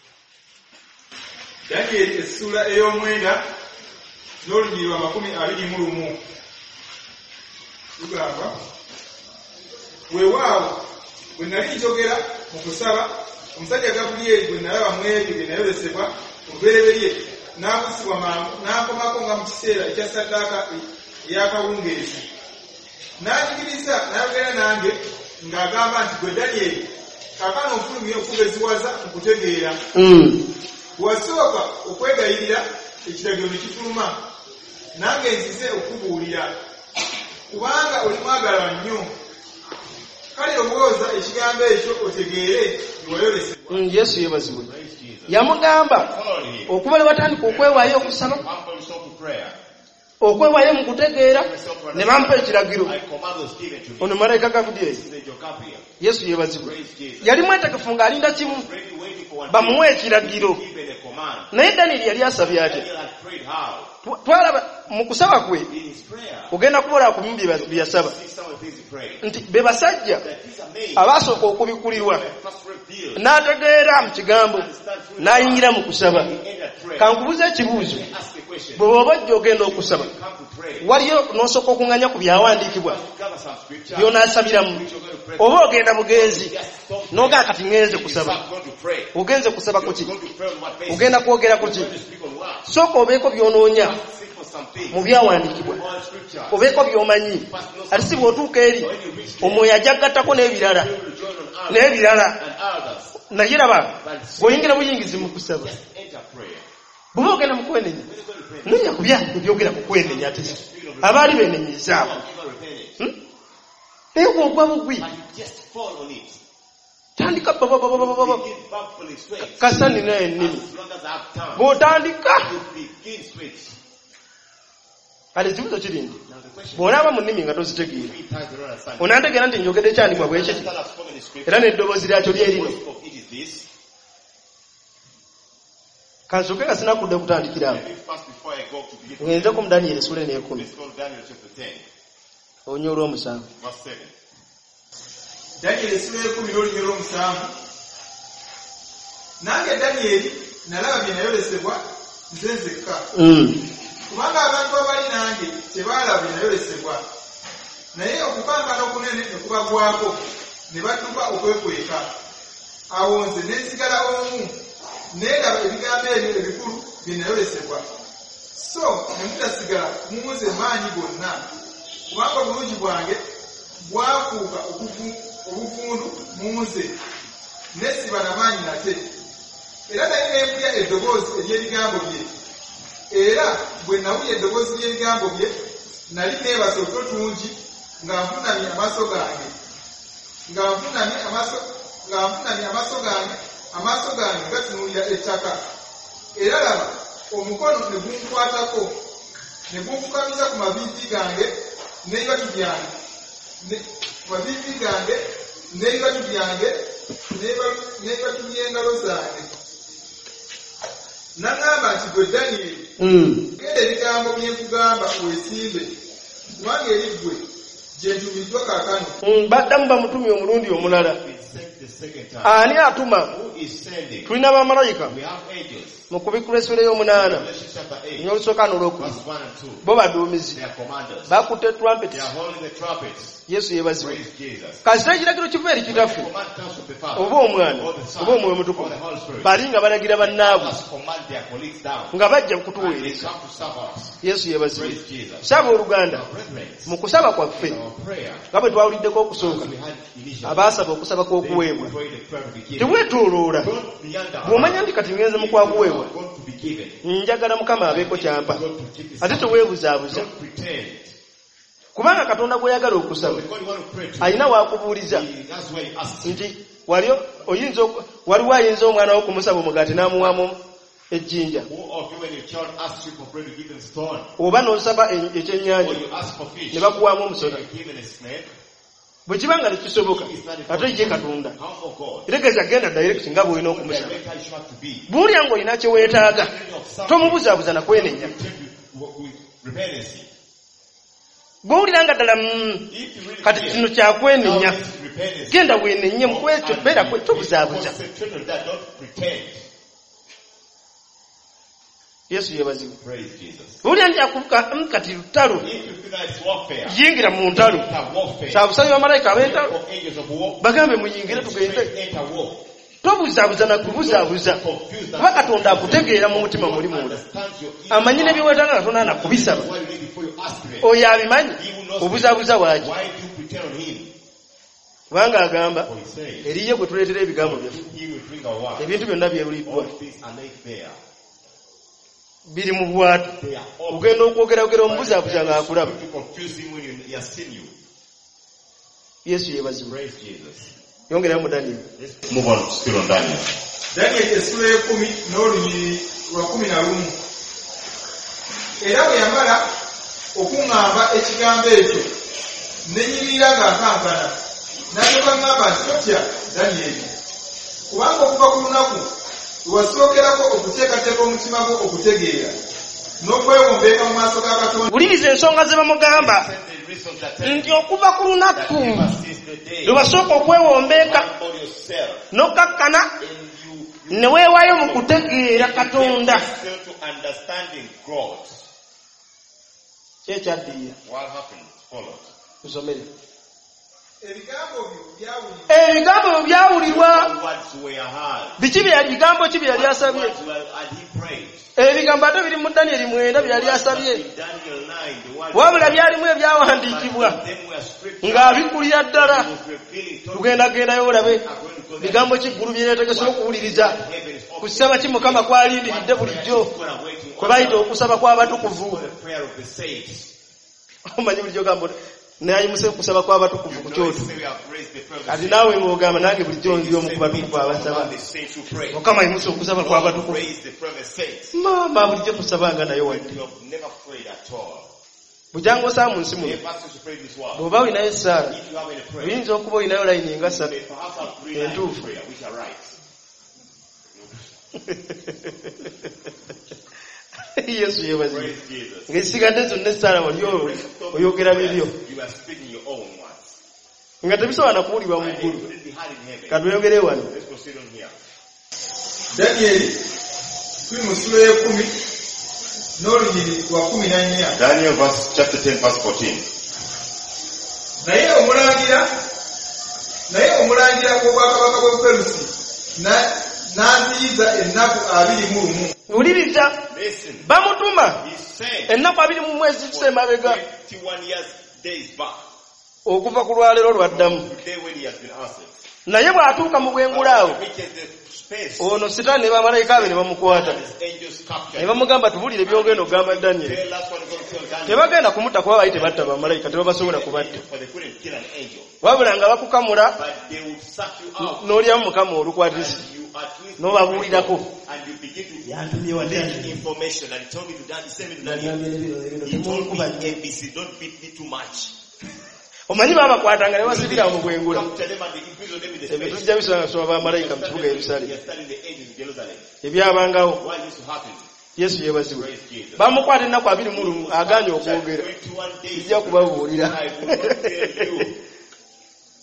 Danyeri essula ey'omwenda n'olunyiriri lwa makumi abiri mu lumu. Tugamba weewaawo bwe nali njogera mu kusaba omusajja Gabulyeri bwe nalaba mu ebyo bye nayolesebwa olubereberye n'abusibwa mangu n'akomako nga mu kiseera ekya ssaddaaka ey'akawungeezi. N'anjigiriza n'ayogera nange ng'agamba nti gwe Danyeri kaakano ofulumye okugeziwaza mu kutegeera. Wasooka okwegayirira ekiragiro ne kifuluma nange nzize okubuulira kubanga oli mwagala nnyo. Kale olowooza ekigambo ekyo otegeere wayolesebwa. Yesu yebazibwe. Yamugamba okuba ne batandika okwewaayo okusaba Humble yourself to prayer. okwewaayo mu kutegeera ne bampa ekiragiro. I command was given to me. ono malayika Gabulyeri. This is your Gabriel. Yesu yebazibwe. Praise Jesus. yali mwetegefu ng'alinda kimu Ready, waiting for one bamuwe ekiragiro. given a command. naye Danyeri yali asabye atya? Daniel had prayed how? Tw- twalaba mu kusaba kwe In his prayer. ogenda kubola ku bimu bye bye yasaba See some of the things he prayed. nti be basajja That these are made. abaasooka okubikulirwa First revealed. n'ategeera mu kigambo n'ayingira mu kusaba. He entered prayer. kankubuza ekibuuzo Ask the question. bwe bw'oba ojja ogenda okusaba Come to pray. waliyo n'osooka okuŋŋanya ku byawandiikibwa Gather some scripture. by'onaasabiramu Which you're going to pray. oba ogenda bugenzi Just stop. n'ogaa kati ŋŋenze You kusaba start going to pray. ogenze kusaba ku ki You're going to pray on what basis? ogenda kwogera ku ki You're going to speak on what? sooka obeeko by'onoonya Seek for something. mu byawandiikibwa All scripture. obeeko by'omanyi ate si bw'otuuka eri When you reach there, omwoyo ajja kugattako n'ebirala you will join on others n'ebirala and others. naye raba bw'oyingira buyingizi mu kusaba Just enter prayer. bw'oba ogenda mu kwenenya When you're going to pray, nonya ku byange ebyogera ku kwenenya ate abaali beenenyezaabo give a repentance. naye bw'ogwa bugwi But you just fall on it. tandika babababababa Begin bubbling straight. kasa nina ennimi As long as I have time, bw'otandika you begin straight. kale ekibuzo kiri nti Now the question bw'onaaba mu nnimi nga tozitegeera three times the Lord has said. onantegeera nti njogedde ekyandikwa bwe kiti Understand I've spoken the scripture. era n'eddoboozi lyakyo lye lino Voice of it is this. kansooke nga sinakudde kutandikirawo Let me fast before I go to begin. ngenzeku mu Danyeri essula n'ekumi Let's go to Daniel chapter ten, onya olw'omusanvu. verse seven. Danyeri essula y'ekumi n'olunyiriri lw'omusanvu. Nange Danyeri nalaba bye nayolesebwa nze nzekka. Kubanga abantu abali nange tebaalaba bye nayolesebwa. Naye okukankana okunene ne kubagwako ne badduka okwekweka. Awo nze ne nsigala omu neeraba ebigambo ebyo ebikulu bye nayolesebwa. So ne mutasigala mumuze maanyi gonna. Kubanga obulungi bwange bwafuuka okuvu- obuvundu mu nze nesiba namaanyi nate. Era nali neempulya eddoboozi ery'ebigambo bye. Era bwe nawulya eddoboozi ly'ebigambo bye nali neebasa otutungi nga nfunamye amaaso gange nga nfunamye amaaso nga nfunamye amaaso gange amaaso gange gatunuulira ettaka. Era laba omukono ne gunkwatako ne gunfukamiza ku maviivi gange n'ebibatu byange ne ku maviivi gange n'ebibatu byange n'eba- n'ebibatu by'engalo zange. N'aŋŋamba nti gwe Danyeri genda ebigambo bye nkugamba weesimbe kubanga eri ggwe gye ntumiddwa kaakano. baddamu bamutumye omulundi omulala We sent the the second time. Ani atuma? Who is sending? Tulina bamalayika. We have angels. Mu kubikula essula ey'omunaana. Revelation chapter eight, N'olusooka n'olwokubiri. verse one and two. Bo baduumizi. They are commanders. Bakutte trumpets. They are holding the trumpets. Yesu yeebazibwe. Praise Jesus. Kasita ekiragiro kiva eri The kitaffe. command comes from the Father. Oba omwana. Or the Son. Oba omwoyo Or mutukuvu. the Holy Spirit. Bali nga balagira bannaabwe. Must command their colleagues down. Nga bajja And they kutuweereza. come to serve us. Yesu yeebazibwe. Praise Jesus. Saba oluganda. Our brethren, Mu kusaba kwaffe. our prayer, nga bwe twawuliddeko okusooka. as we had initially, Abaasaba okusaba they kw'okuweebwa. pray the prayer to be given. Teweetooloola. Don't meander Bw'omanya around. nti kati ngenze mu kwakuweebwa. God to be given. Njagala Mukama abeeko kyampa. God to give his Ate son. teweebuzaabuza. Don't pretend. Kubanga Katonda gw'oyagala okusaba. Because you want to pray to Alina waakubuuliza. him, that's why you ask him. Nti wali oyinza oku- waliwo ayinza omwana wo kumusaba omugaati n'amuwamu ejjinja. Who of you when your child asks you for bread, you give him stone? Oba n'osaba e- Or ekyennyanja you ask for fish, ne bakuwaamu you omusota. give him a snake? Bwe kiba nga tekisoboka ate ye Katonda. How for God? Tegeeza genda direct nga bw'olina okumusaba. Direct how you have to be. Buulya ng'olina kye weetaaga. Tomubuzaabuza na kwenenya. With rebellion. Bw'owulira nga ddala mm, If you really kati care, kino kyakwenenya. now this rebellion. Genda weenenye mu kwekyo beera kwe tobuzaabuza. Concentrate on that, don't pretend. Yesu yeebazibwe. Praise Jesus. Bw'owulira nti akubuka mm, kati lutalo. If you feel that it's warfare, Yingira mu ntalo. enter warfare. Kyabusabye bamalayika ab'entalo. For angels of war, Bagambe muyingire tugende. enter war. Tobuzaabuza na kubuzaabuza. Confused Kuba Katonda akutegeera mu mutima muli munda. understand your Amanyi ne byewetaaga Katonda anakubisaba. what you need before you ask him. Oyo abimanyi. Obuzaabuza waaki. Why do you pretend on him? Kubanga agamba For he says, eriye gwe tuleetera ebigambo byaffe. he will bring our word. Ebintu byonna byewuliddwa. All things are laid bare. Biri mu bwatu. They are all. Ogenda okwogeragera omubuzaabuza ng'akulaba. You confuse him when you, he has seen you. Yesu yeebazibwe. Praise Jesus. Yongerayo mu Daniel. Let's move on still on Daniel. Danyeri essula y'ekumi n'olunyiri lwa kumi na lumu. Era bwe yamala okuŋŋamba ekigambo ekyo ne nyimirira ng'akankana n'alyoka ŋŋamba nti totya Danyeri, kubanga okuva ku lunaku lwe wasookerako okuteekateeka omutima gwo okutegeera n'okwewombeeka mu maaso ga Katonda. Wuliriza ensonga ze bamugamba Send the reasons that tell nti you okuva ku lunaku that ever since the day lwe wasooka okwewombeeka on yourself n'okkakkana and you ne weewaayo mu kutegeera Katonda. fail to understanding God. Kyekyaddirira. What happened? Followed. Tusomere. Ebigambo byo byawulirwa. Ebigambo byo byawulirwa. What words were heard? Biki bye bigambo ki bye yali What asabye? words were had he prayed? Ebigambo ate biri mu Danyeri mwenda bye yali asabye. In Daniel nine, the words Wabula byalimu ebyawandiikibwa them were scripture. ng'abikulira ddala. He was revealing to Tugendagendayo olabe according to the bigambo ki ggulu bye yeetegese okuwuliriza. heaven is open. Kusaba ki Mukama kwalindiridde bulijjo God are waiting kwe bayita okusaba kw'abatukuvu. for the prayer of the saints. Omanyi bulijjo gambo nayimuse okusaba kw'abatukuvu ku You know, kyoto. say we have raised the prayer of the Kati saints. naawe ng'ogamba nange bulijjo nzi omu ku batukuvu Among abasaba. the saints who pray. Mukama yimuse okusaba God kw'abatukuvu. raised the prayer of the saints. Maama bulijjo tusabanga naye wadde. You have never prayed at all. Bujangu osaa mu nsi The muno. pastors who pray this world. Bw'oba olinayo essaala If you have any prayer, oyinza okuba olinayo layini nga you ssatu. may perhaps have three lines Entuufu. of prayer which are right. Yesu yeebazibwe. Praise Jesus. Ng'ezisigadde zonna essaala wali oyogera bibyo You are speaking your own words. nga tebisobola na kuwulirwa mu And it ggulu. couldn't be heard in heaven. Katuyogere wano. Let's proceed on here. Danyeri tuli mu ssula y'ekumi n'olunyiri lwa kumi na nnya. Daniel verse chapter ten verse fourteen. Naye omulangira naye omulangira gw'obwakabaka bw'e Perusi na- n'anziyiza ennaku abiri mu lumu. Wuliriza Listen. bamutuma He said ennaku abiri mu mwezi for tusemabega twenty-one years days back. okuva ku lwaleero lwaddamu. Today when he has been answered. Naye bw'atuuka mu bwengula awo Reaches the space. ono sitaani ne bamalayika be ne bamukwata And his angels captured. ne bamugamba tubulire byogenda okugamba Danyeri. Tell us what is going to tell Daniel. Tebagenda kumutta kuba baali tebatta bamalayika tebabasobola kubatta. For they couldn't kill an angel. Wabula nga bakukamula But they would suck you out. n'olyamu Mukama olukwatirizi And you at least n'obabuulirako. and you begin to Yantumye wa leak Daniel. information and he told me to Daniel, send me to Daniel. Nagambye ne bino ebintu He told me temunkuba. A B C, don't beat me too much. Omanyi baabakwatanga ne basibira mu bwengula. Capture them and they imprison them in the Ebyo space. tujja bisanga kusoma bamalayika mu kibuga They Yerusaalemi. are studying the angels in Jerusalem. Ebyabangawo Why this to happen? Yesu yeebazibwe. Praise Jesus. Bamukwata ennaku abiri mu lumu agaanye okwogera. twenty-one days. Kijja kubabuulira. I will not tell you.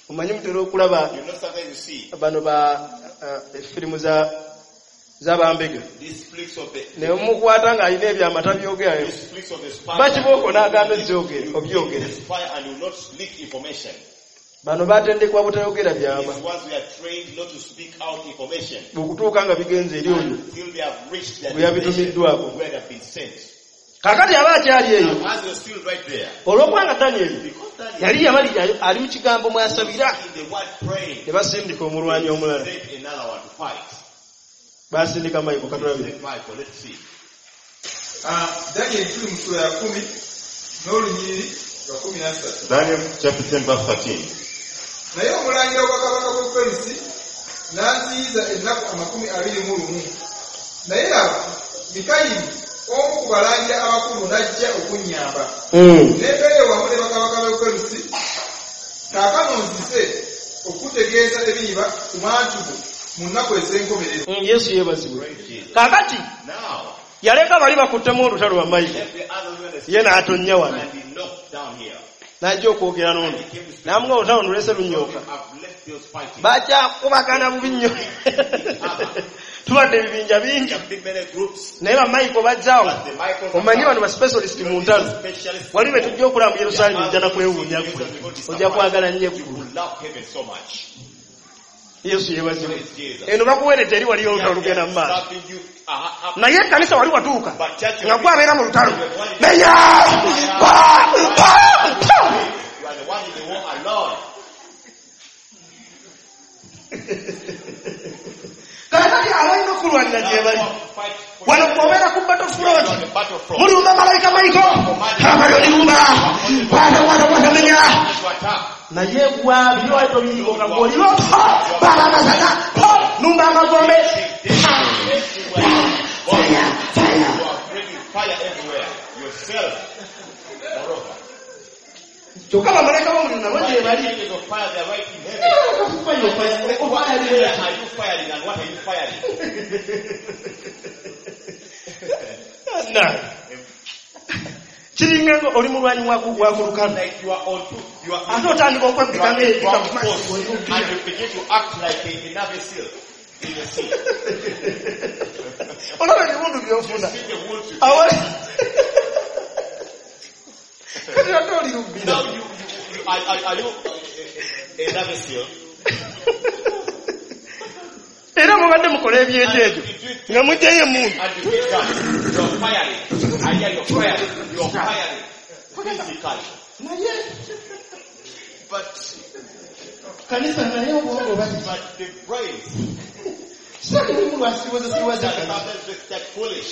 omanyi mutera okulaba You know, sometimes you see bano ba firimu za z'abambega these flicks of the ne omukwata ng'alina ebyamata byogerayo these flicks of the spy. bakibooko n'agamba You obyogere the spy and you will not leak information. bano batendekwa butayogera byama These ones we are trained not to speak out information okutuuka nga bigenze eri oyo until they have reached their bwe yabitumiddwako where they have been sent. kakati aba akyali eyo Now, as you're still right there, olw'okubanga Danyeri because that yali yamali ali mu kigambo mwasabira in the word praying, ne basindika omulwanyi omulala send another one to fight. basindika mayiko katulabe Send Michael, let's see. Daniel tuli mu sura ya kumi n'olunyiri lwa kumi na ssatu. Daniel chapter ten verse thirteen. Naye omulangira gw'akabaka bw'e Perisi n'anziyiza ennaku amakumi abiri mu lumu. Naye laba Mikayiri omu ku balangira abakulu n'ajja okunnyamba. N'embeera wamu ne bakabaka b'e Perisi kaakano nzize okutegeeza ebiyiba ku bantu bo mu nnaku ez'enkomerero. Yesu yeebazibwe kakati Now, yaleka bali bakuttemu olutalo lwa mayiko let the other one that ye n'atonnya wano and be knocked down here. n'ajja okwogera n'ono namuga olutalo nolese lunyoka I've left those fighting. bakyakubagana bubi nnyo tubadde ebibinja bingi There have been many groups. naye bamayiko bajjaawo But the Michaels omanyi bano baspecialist mu ntalo specialists. wali be tujja okulaba mu Yerusaalemi ojja nakwewuunya gwe ojja kwagala nnyo You eggulu will love heaven so much. Yesu yeebazibwe Praise Jesus. eno bakuweredde eri wali olutalo lugenda mu maaso Something you are up. naye ekkanisa wali watuuka But church, nga gwabeera mu lutalo menya you are the one in the war alone. kakati abalina okulwanira gye bali Fight for wano you. bw'obeera ku On battlefront the battlefront. mulumba malayika mayiko abali olirumba bana wana watamenya To attack. naye gwabyo aito biyiko nga gwoliro bana amasaka numba amagombe Everywhere. You are bringing fire everywhere. Yourself. Moreover. kyokka bamalayika b'omuliro nabo gye bali Angels of fire, they are right in heaven. Where are you firing and what are you firing? kiringa nga oli mulwanyi wa ku lukano Like you are on two. You are ate otandika you okwebbika are in ng'ebika one mu post maaso and you begin to act like a, a Navy SEAL in the sea. olaba ebiwundu by'ofuna See the wounds you awali kati ate olirubbira Now you, you, you are, are, are you a, a, a Navy SEAL? era mubadde mukola ebyejeejo nga mugjayo emundu And you get that. You're firing. I hear you're firing. You're firing. Physically. naye But, kanisa naye obwongo bali but the brains, sitaki mulimu lwasiriwoza siriwaza that kanisa sometimes it's that foolish.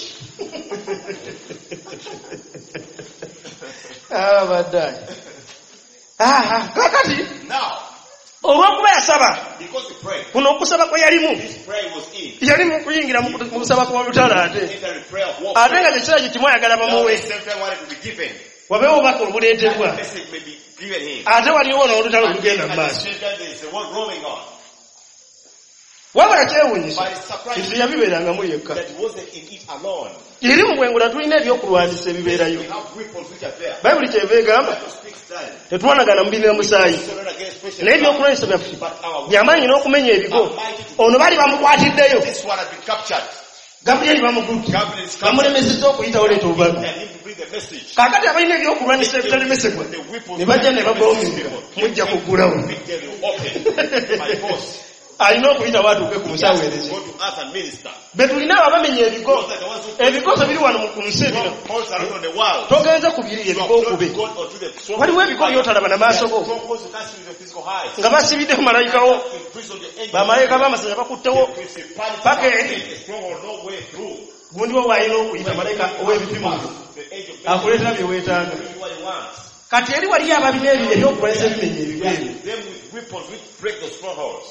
abaddayi kakati Now, olw'okuba yasaba because he prayed, kuno okusaba kwe yalimu his prayer was in. yali mu kuyingira mu mu kusaba kw'olutalo ate Enter the prayer of war. ate nga tekira kitimu ayagala Now, bamuwe the same time wanted to be given. wabeewo obubaka obuleetebwa That message may be given him. ate waliwo n'olutalo And lugenda at mu the maaso same time, there is the word roaming on. wabula kyewuunyisa But it's surprising nti yabibeerangamu yekka that it wasn't in it alone. eri mu bwengula tulina ebyokulwanyisa ebibeerayo We have weapons which are there. bayibuli kyeva egamba Bible speaks that. tetwanagana mubinira musaayi So not against flesh and naye blood, ebyokulwanyisa byaffe but our byamaanyi n'okumenya ebigo ono bali bamukwatiddeyo This one has been captured. gaburiyeri bamugutti Gabriel is captured. bamulemesezza okuyitawo leeta obubaka And him to bring the message. kaakati abalina ebyokulwanyisa ebitalemesebwa The weapons ne bajja ne babawomerera mujja kuggulawo big devil open by force. alina okuyitawo atuuke ku He has to musaweereza go to us and minister. be tulina abo bamenya ebigo Those are the ones who ebigozo biri wano mu- ku nsi ebino Paul's around on the world. togenze ku biri You have ebigo not okube gone onto the strong waliwo ebigo by'otalaba na maaso go strongholds you can't see with your physical eyes. nga basibiddeho malayikawo Imprison the angels. bamalayika b'amasanya bakuttewo Principalities Paka have eri. made a stronghold no way through. gundi wo bw'alina okuyita malayika ow'ebipimo byo The age of akuleetera bye weetaaga what he wants. kati eri waliyo abalina ebyo ebyokulwanyisa ebimenya ebigo ebyo Them with weapons which break the strongholds.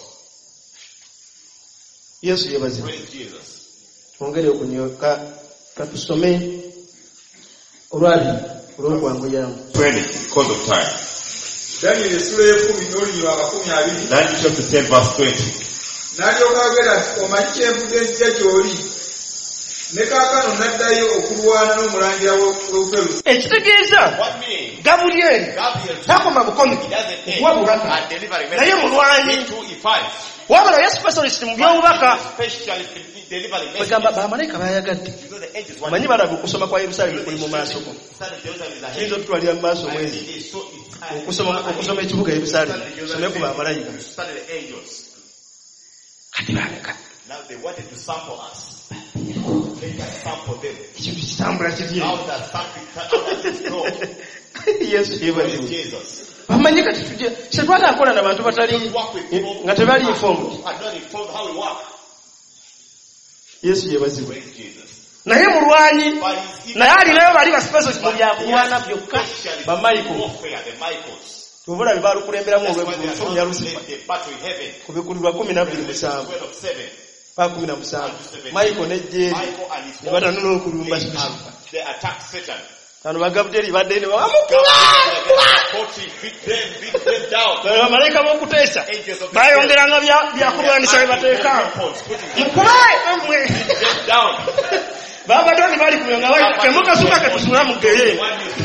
yesu yebazibu Praise Jesus. twongere okunyoka katusome olwali olw'okwanguyamu twenty because of time. Daniel essula y'ekumi n'olunyirwa amakumi abiri. Daniel chapter ten verse twenty. N'alyoka ayogera nti omanyi kyenvudde nzija gy'oli ne kaakano n'addayo okulwana n'omulangira w'Obuperusi. Ekitegeeza Gabulyeri takoma bukomi okuwa bubaka naye mulwanyi wabula ye specialist mu by'obubaka bagamba bamalayika bayagadde manyi balaga okusoma kwa Yerusaalemu kuli mu maaso ko tuyinza otutwalira mu maaso mwezi okusoma ekibuga Yerusaalemu some ku bamalayika kati baleka. Now they wanted to sample us. Let us sample them. How does something how does it grow? Yes, Jesus. Bamanyi kati tuje setwata akola n'abantu batali nga tebali informed. I'm not informed how we work. Yesu yebaziwe. Naye mulwanyi naye alinayo bali ba specialist mu byakulwana byokka ba Michael. Tubula bibalu kulemberamu olw'eggulu ya Lucifer. Kubikulirwa kumi na bbiri musanvu. Pa kumi na musanvu. Michael ne Jerry ne batanula okulumba They attack Satan. Kano bagabuteri badde ne bamukuba. Bamalayika b'okuteesa bayongeranga byakulwanisa bye bateeka. Mukube babadde ne bali kuyonga bali kemuka suka ketusula mugeye.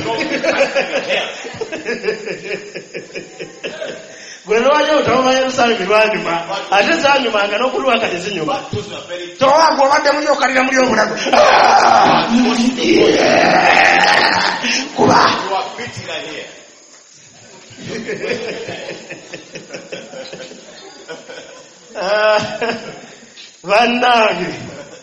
Gweno waje utaoma Yerusalemu lwanyuma ate zanyumanga n'okulwa kati zinyuma towago badde mulyo kalira mulyo obulago kuba bannange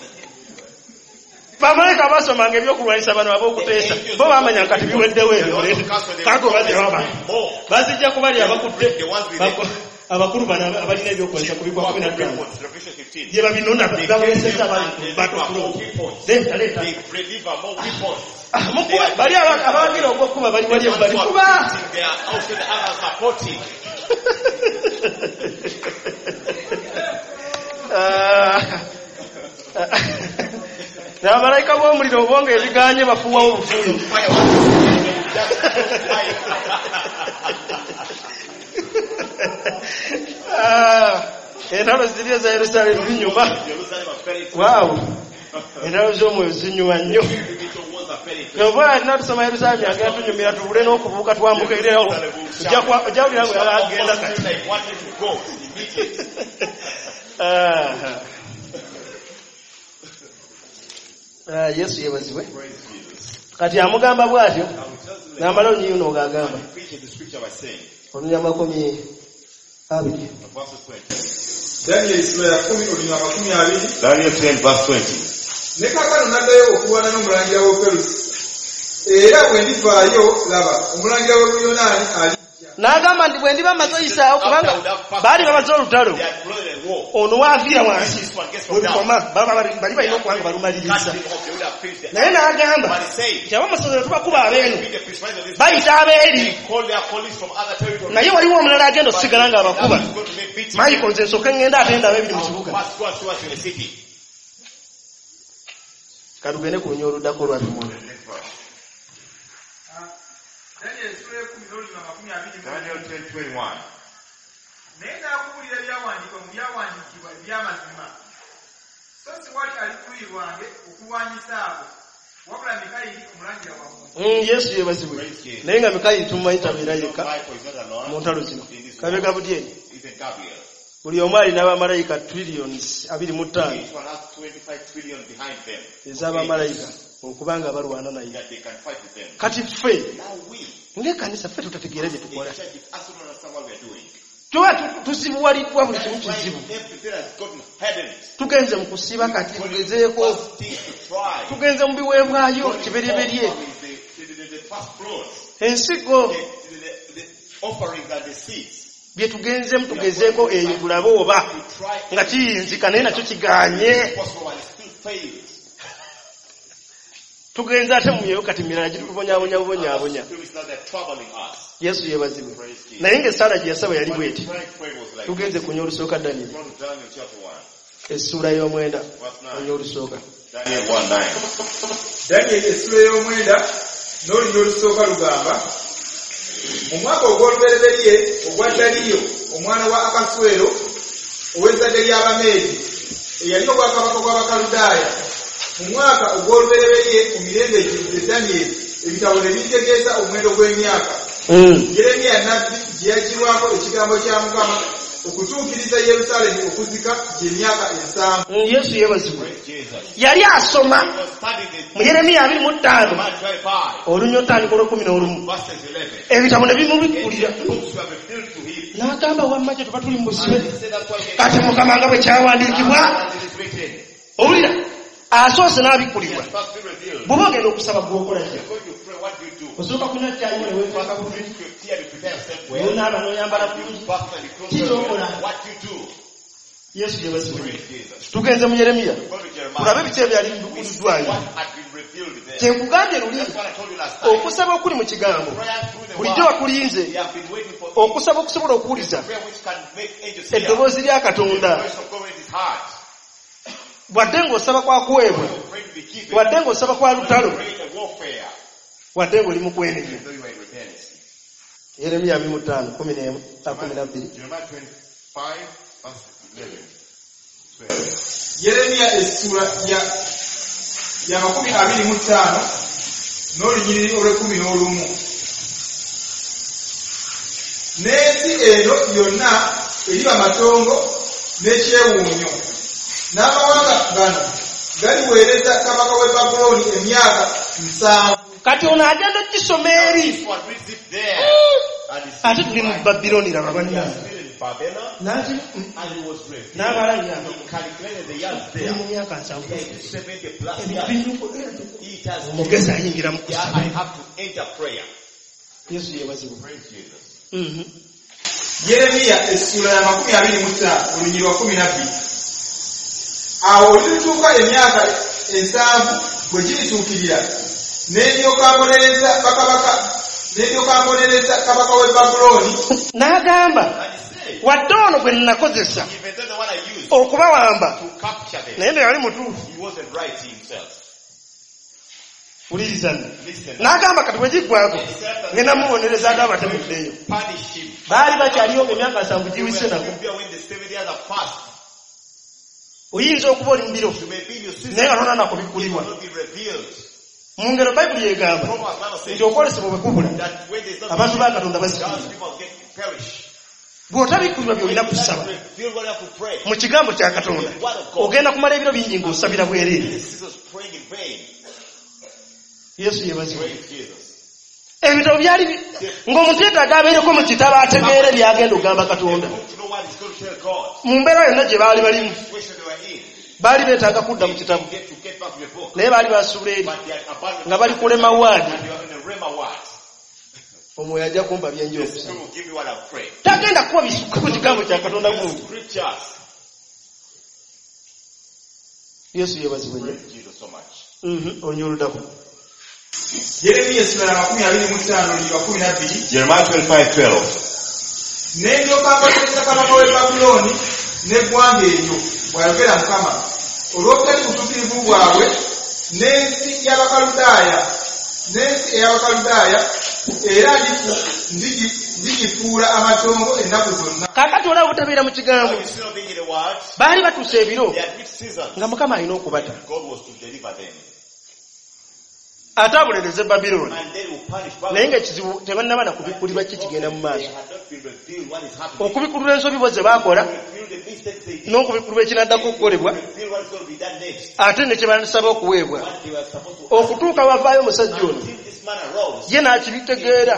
bamalayika basomanga ebyokulwanyisa bano ab'okuteesa bo bamanya kati biweddewo ebyo kako baziraba bazijja kubalya abakudde abakulu bano abalina ebyokulwanyisa ku bikwa kumi na ttaano bye babinona babuleseza bali abawagira ogw'okkuba bali wali ebbali kuba n'abalayika b'omuliro obonga ebiganye bafuwawo obufuuyo. Entalo ziri eza Yerusaalemu zinyuma. Waawo entalo z'omwoyo zinyuma nnyo. Oba alina tusoma Yerusaalemu yagenda tunyumira tubule n'okubuuka twambuka ereewo ojja wulira bwe agenda kati. Ah, Yesu yebaziwe. Kati amugamba bwatyo n'amala onyiyo n'ogagamba. Olunyama makumi abiri. Daniel sura ya kumi olunyama makumi abiri. Daniel ten verse twenty. Ne kaakano n'addayo okulwana n'omulangira w'Obuperusi. Era bwe ndivaayo laba omulangira w'Obuyonaani ali. N'agamba nti bwe ndiba maze oyisaawo kubanga baali bamaze olutalo ono waaviira wansi webikoma bali balina okubanga balumaliriza naye n'agamba nti abamasomero tubakuba abeenu bayita abeeri naye waliwo omulala agenda osigala nga abakuba Michael nze nsooke ngenda ate ndaba ebiri mu kibuga katugende kunya oluddako olwatumono. Daniel ten twenty-one. Naye n'akubulira ebyawandiikibwa mu byawandiikibwa eby'amazima. So si wali alikuyi lwange okulwanyisa abo wabula Mikayiri omulangira wammwe. Yesu yebazibwe naye nga Mikayiri tumumanyi tabeera yekka mu ntalo zino kabe Gabulyeri buli omu alina abamalayika trillions abiri mu ttaano ez'abamalayika okubanga balwana naye. Kati ffe ng'ekkanisa ffe tutategeera bye tukola tuba tuzibuwaliddwa buli kimu kizibu. Tugenze mu kusiba kati tugezeeko tugenze mu biweebwayo kibereberye ensigo bye tugenzemu tugezeeko eyo tulabe oba nga kiyinzika naye nakyo kiganye. Tugenza ate muyeyo kati mirala gitubonyabonya bubonyaabonya. Yesu yebazibwe naye ng'essaala gye yasaba yali bweti. Tugenze kunya olusooka Daniel essuula y'omwenda kunya olusooka. Daniel essuula y'omwenda n'olunya olusooka lugamba mu mwaka ogw'olubereberye ogwa Daliyo omwana wa Akaswero ow'ezzadde ly'Abameedi eyali obwakabaka bw'Abakaludaaya mu mwaka ogw'olubereberye ku mirembe egirize Danyeri ebitabo ne bitegeeza omuwendo gw'emyaka Yeremiya nnabbi gye yagirwako ekigambo kya Mukama okutuukiriza Yerusaalemi okuzika gy'emyaka ensanvu. Yesu yebazibwe yali asoma mu Yeremiya abiri mu ttaano olunya otandika olw'ekkumi n'olumu ebitabo ne bimubikkulira n'agamba wamma gye tuba tuli mu busibe kati Mukama nga bwe kyawandiikibwa owulira asoose n'abikkulirwa bw'oba ogenda okusaba gw'okola kye osooka kunywa cyayi ne weekwaka bulungi n'onaaba n'oyambala bulungi kikyokola. Yesu yebazibwe tugenze mu Yeremiya tulabe biki ebyali bibikkuliddwayo kyekugambye luli okusaba okuli mu kigambo bulijjo wakulinze okusaba okusobola okuwuliza eddoboozi lya Katonda wadde ng'osaba kwa kuweebwa wadde ng'osaba kwa lutalo wadde ng'oli mu kwenenya. Yeremiya abiri mu ttaano kumi n'emu kumi na bbiri. Yeremiya essula ya ya makumi abiri mu ttaano n'olunyiriri olw'ekkumi n'olumu. N'ensi eno yonna eriba matongo n'ekyewuunyo n'amawanga gano galiweereza kabaka w'e Babulooni emyaka nsanvu. Kati ono agenda okisoma eri ate tuli mu Babilooni laba bannange n'abalanya mu myaka nsanvu omugezi ayingira mu kusaba. Yesu yebazibwe. Yeremiya essula ya makumi abiri mu ttaano olunyiriri lwa kumi na bbiri. Awo olituuka emyaka ensanvu bwe girituukirira n'endyoka mbonereza bakabaka n'endyoka mbonereza kabaka w'e Babulooni n'agamba wadde ono gwe nnakozesa okubawamba naye ndo yali mutuufu. Ulirizana n'agamba kati bwe giggwako ngenda mubonereza ate abatemuddeyo. Baali bakyaliyo emyaka nsanvu giwise nako. Oyinza okuba oli mbiro naye nga tona nakubikkulirwa. Mu ngero Bayibuli yegamba nti okwolesebwa bwe kubula abantu ba Katonda bazikirira. Bw'otabikkulirwa by'olina kusaba mu kigambo kya Katonda ogenda kumala ebiro bingi ng'osabira bwereere. Yesu yebazibwe. Ebitabo byali ng'omuntu yeetaaga abeereko mu kitabo ategeere byagenda ogamba Katonda. Mu mbeera yonna gye baali balimu baali beetaaga kudda mu kitabo naye baali basuula eri nga bali kulema waadi. Omwoyo ajja kumpa byenjo okusaba tagenda kuba bisukka ku kigambo kya Katonda gundi. Yesu yebazibwe. Onyoludako Yeremiya essula ya makumi abiri mu ttaano olunyiriri lwa kumi na bbiri. Jeremiah twenty-five twelve. N'endyoka mbonereza kabaka w'e Babulooni n'eggwanga eryo bw'ayogera Mukama olw'obutali butuukirivu bwabwe n'ensi y'Abakaludaaya n'ensi ey'Abakaludaaya era ndigifuula amatongo ennaku zonna. Kaakati olaba obutabeera mu kigambo baali batuusa ebiro nga Mukama alina okubata ate abonereze Babilooni naye ng'ekizibu tebannaba na kubikkulirwa ki kigenda mu maaso. Okubikkulirwa ensobi bo ze baakola n'okubikkulirwa ekinaddako okukolebwa ate ne kye basaba okuweebwa okutuuka wavaayo omusajja ono ye n'akibitegeera.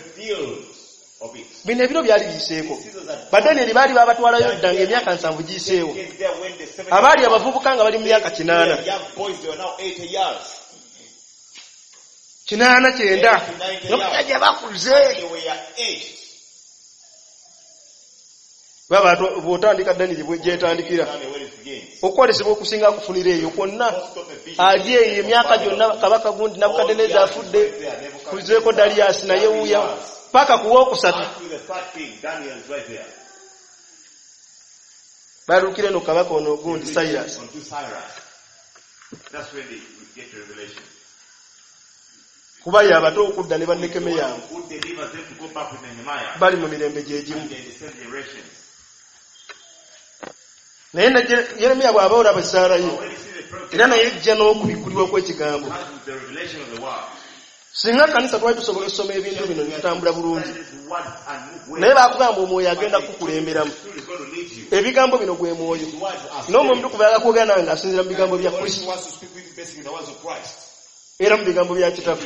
Bino ebiro byali biyiseeko. Badanyeri baali baabatwalayo dda ng'emyaka nsanvu giyiseewo. Abaali abavubuka nga bali mu myaka kinaana kinaana kyenda nga bakuze. Baba bw'otandika Danyeri bwe gyetandikira okwolesebwa okusinga kufunira eyo kwonna ali eyo emyaka gyonna kabaka gundi Nebukadduneeza afudde kuzeeko Daliyaasi naye wuuya paka ku wookusatu balukire no kabaka ono gundi Cyrus. Kuba yabato okudda ne bannekeme yaabwe bali mu mirembe gyegimu. Naye Yeremiya bw'aba olaba essaala ye era naye ejja n'okubikkulirwa kw'ekigambo. Singa kanisa twali tusobola okusoma ebintu bino ne tutambula bulungi, naye baakugamba omwoyo agenda kukulemberamu. Ebigambo bino gwe mwoyo, n'omuntu kubayala kwogera nawe ng'asinziira mu bigambo bya Kristo era mu bigambo bya Kitaffe.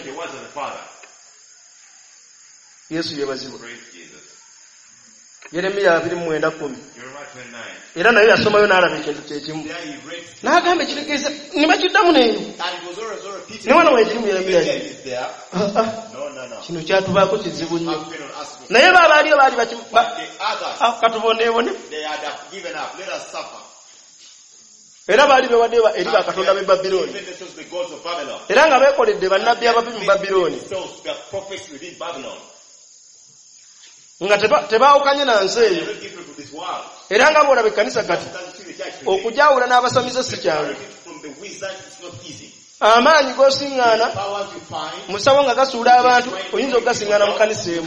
Yesu yeebazibwa. Yeremiya abiri mu mwenda kumi. Era naye yasomayo n'alaba ekintu kyekimu. N'agamba ekitegeeza ne bakiddamu neyo. Ne wano weekiri mu Yeremiya. Kino kyatubaako kizibu nnyo. Naye baabaaliyo baali bakatubonebone. Era baali bewadde eri bakatonda b'e Babilooni. Era nga beekoledde bannabbi ababi mu Babilooni. Nga tebaawukanye na nsi eyo. Era nga bw'olaba ekkanisa kati okujaawula n'abasamize si kyangu. Amaanyi g'osiŋŋaana musawo nga gasuula abantu oyinza okugasiŋŋaana mu kkanisa emu.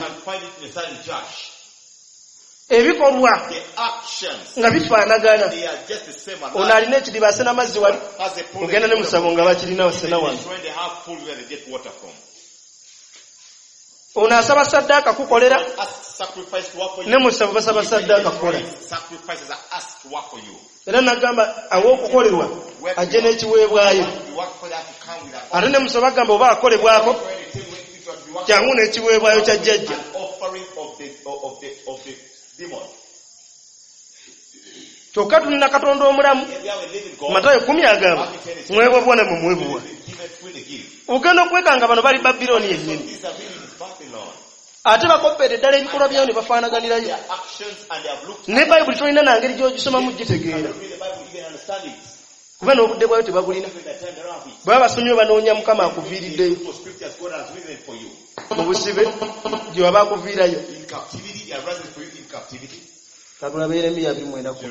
Ebikolwa nga bifaanagana. Ono alina ekidiba ase n'amazzi wali, ogenda ne musawo nga bakirina wasena wano. Ono asaba saddaaka kukolera, ne musawo basaba saddaaka kukola. Era nagamba aw'okukolerwa ajje n'ekiweebwayo. Ate ne musawo agamba oba akolebwako kyangu n'ekiweebwayo kya jjajja. Kyokka tulina Katonda omulamu. Matayo kumi agamba mwebobwa ne mumwebubwa. Ogenda okwekanga bano bali Babilooni yennyini. Ate bakoppeedde ddala ebikolwa byabo ne bafaanaganirayo. Ne Bayibuli tolina na ngeri gy'ogisomamu gitegeera. Kuba n'obudde bwayo tebabulina. Bwe basomye banoonya Mukama akuviiriddeyo. Mu busibe gye waba akuviirayo. Katulaba Yeremiya abiri mu mwenda kumi.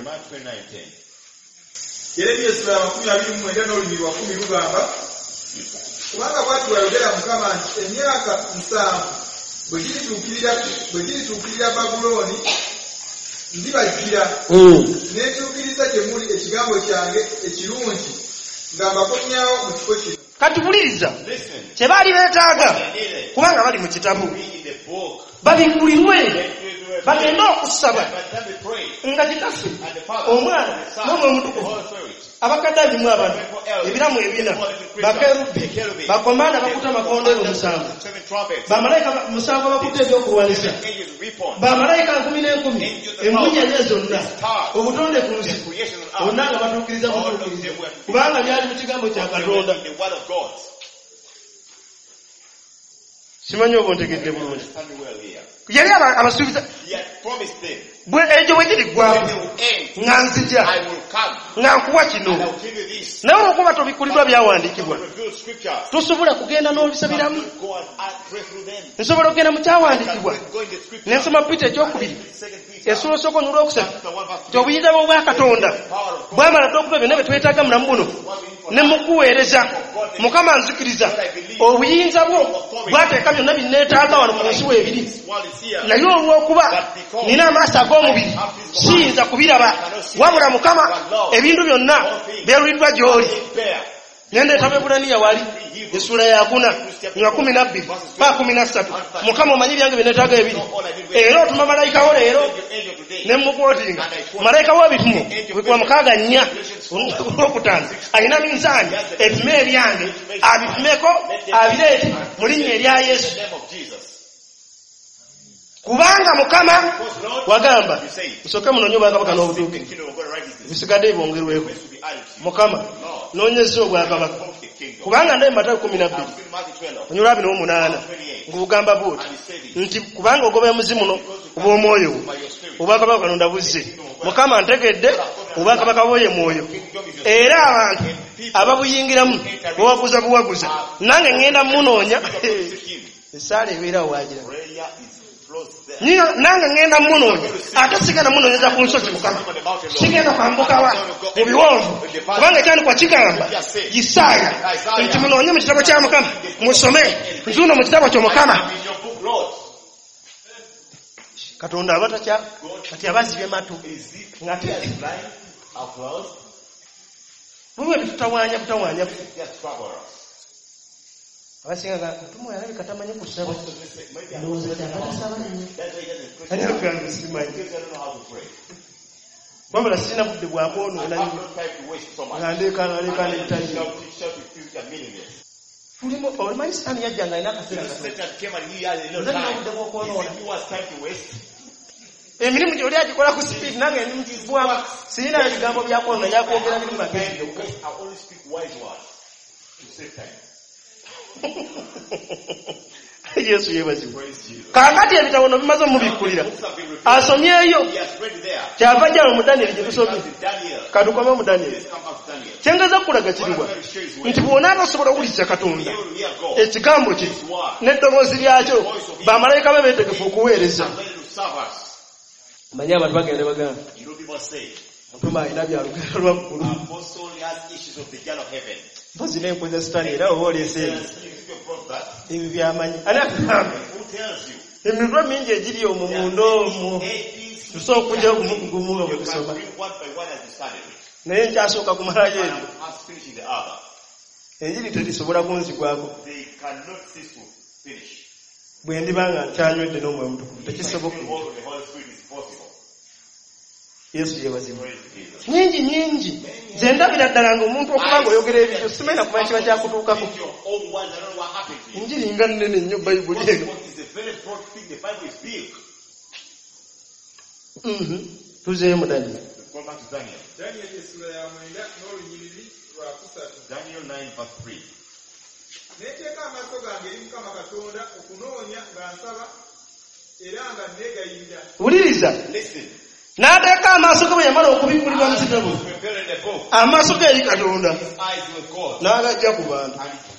Yeremiya essula amakumi abiri mu mwenda n'olubiri lwa kumi lugamba, kubanga bw'ati bw'ayogera Mukama nti emyaka musanvu bwe girituukirira Babulooni ndibajjira n'entuukiriza gye muli ekigambo kyange ekirungi nga mbakomyawo mu kifo kino. Kati buliriza kye baali beetaaga kubanga bali mu kitabu babingulirwe bagende okusaba nga Kitaffe Omwana n'Omwoyo Omutukuvu abakadde abimu abantu ebiramu ebina bakerubi bakomanda bakuta amakondero musanvu bamalayika musanvu bakuta ebyokulwanisa bamalayika nkumi n'enkumi emunyenye zonna obutonde ku nsi bonna nga batuukiriza butuukiriza kubanga byali mu kigambo kya Katonda. Simanyi oba ontegedde bulungi. Yali abasuubiza bwe ekyo bwe kiriggwaako nga nzija nga nkuwa kino. Naye olwokuba tobikkuliddwa byawandiikibwa tosobola kugenda n'obisabiramu. Nsobola okugenda mu kyawandiikibwa ne nsoma Peter ekyokubiri essula esooka n'olwokusatu nti obuyinza bw'obwa Katonda bwamala dde okuba byonna bye twetaaga mulamu buno ne mukuweereza. Mukama nzikiriza obuyinza bwo bwateeka byonna bye neetaaga wano mu nsi weebiri. Naye olw'okuba nina amaaso ag'omubiri siyinza kubiraba, wabula Mukama ebintu byonna byeruliddwa gy'oli. Nendeeta Ebulaniya wali essula ya kuna nga kumi na bbiri pa kumi na ssatu. Mukama omanyi byange bye neetaaga ebiri. Era otuma malayika wo leero ne mukwotinga malayika w'ebitumo bwekuba mukaaga nnya olwokutaano alina minzaani ebipime ebyange abipimeko abireete mu linnya erya Yesu. Kubanga Mukama wagamba musooke munoonye obwakabaka n'obutuukirivu bisigadde bibongerweko. Mukama noonyeza obwakabaka kubanga ndaye Matayo kumi na bbiri onyolwa abiri n'omunaana ng'obugamba bwoti nti kubanga ogoba emuzimu no obw'omwoyo obwakabaka Katonda buzze. Mukama ntegedde obwakabaka bwoye mwoyo era abantu ababuyingiramu buwaguza buwaguza. Nange ngenda munoonya esaala ebeera waagira nange ngenda munoonya ate sigenda munoonyeza ku nsozi Mukama sigenda kwambukawa mu biwonvu kubanga ekyandikwa kigamba Isaaya nti munoonye mu kitabo kya Mukama musome nzuno mu kitabo kyo Mukama. Katonda aba tatya kati abazibye matu ngate Bwe bitutawanya butawanya. Just trouble us. Abasinga mtumu yalabika tamanyi kusaba. Ndowooza abatasaba nnyo. That's why he doesn't pray. Ani akugamba simanyi. Because I don't know how to pray. Wabula sirina budde bwa kwonoona I have nnyo. no time to waste so much. Nga ndeekaana ndeekaana ebitali. Shout, shout, shout, shout, meaningless. Tulimu omanyi Sitaani yajja nga alina akaseera katono. Satan came and he had a little Nze nina time. obudde bw'okwonoona. He was time to waste. Emirimu gy'oli agikola ku sipiidi nange ndimugibwamu. Sirina ebigambo bya kwonoona yakwogera biri mu magezi byokka. I only speak wise words to save time. Yesu yeebazibwa. Kaakati ebitabo bimaze omubikkulira. Asomyeyo. He has read there. Kyava jjala mu Danieri gye tusomye. Daniel. Katukome mu Danieri. Let's come back to Daniel. Kyengaza kulaga kiriwa. Nti bw'onaaba osobola okuwuliriza Katonda. Ekigambo kye n'eddoboozi lyakyo bamalayika be beetegefu okuweereza. Manyi abantu bagenda bagamba. You know people say. Mutuma alina byalugero lwa ggulu. Apostle has issues of the gun of heaven. Mpozi n'enkoza Sitaani era oba oleese ebyo byamanyi. Ani akugamba? Who tells you? Emitwe mingi egiri omwo munda omwo. Tusobola okujja gumu nga bwe tusoma. Naye nkyasooka kumalayo ebyo. Enjiri terisobola kunzigwako. Bwe ndiba nga nkyanywedde n'omwoyo omutukuvu tekisoboka. Yesu yeebazibwa. Nyingi nyingi. Nze ndabira ddala ng'omuntu okuba ng'oyogera ebyo simanyi na kumanya kiba kyakutuukako. Enjiri nga nnene nnyo Bayibuli eno. Tuzeeyo mu Daniel. Daniel nine verse three. Neteeka amaaso gange eri Mukama Katonda okunoonya nga nsaba era nga neegayirira. Wuliriza. N'ateeka amaaso ge bwe yamala okubikkulirwa mu kitabo. Amaaso ge eri Katonda. N'agajja ku bantu.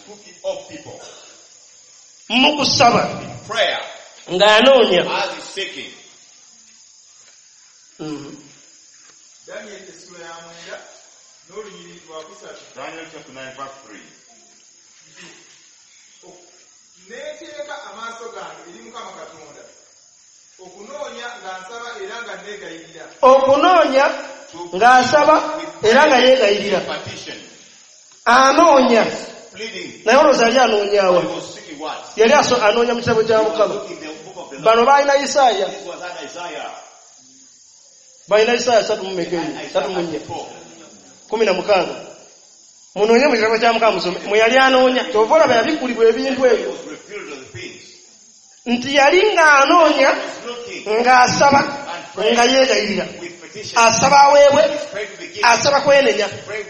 Mu kusaba. Ng'anoonya. Daniel essula ya mwenda n'olunyiriri lwa kusatu. Daniel chapter nine verse three. Neteeka amaaso gange eri Mukama Katonda okunoonya nga nsaba era nga neegayirira. Okunoonya ng'asaba era nga yeegayirira. Anoonya. Naye olowooza yali anoonyaawa. Yali anoonya mu kitabo kya Mukama. Bano baalina Isaaya. Balina Isaaya satu mu mekeri, satu mu nnya. Kumi na mukaaga. Munoonye mu kitabo kya Mukama musome. Mwe yali anoonya. Kyova olaba yabikkulibwa ebintu ebyo. Nti yali ng'anoonya ng'asaba nga yeegayirira. Asaba aweebwe. Asaba kwenenya.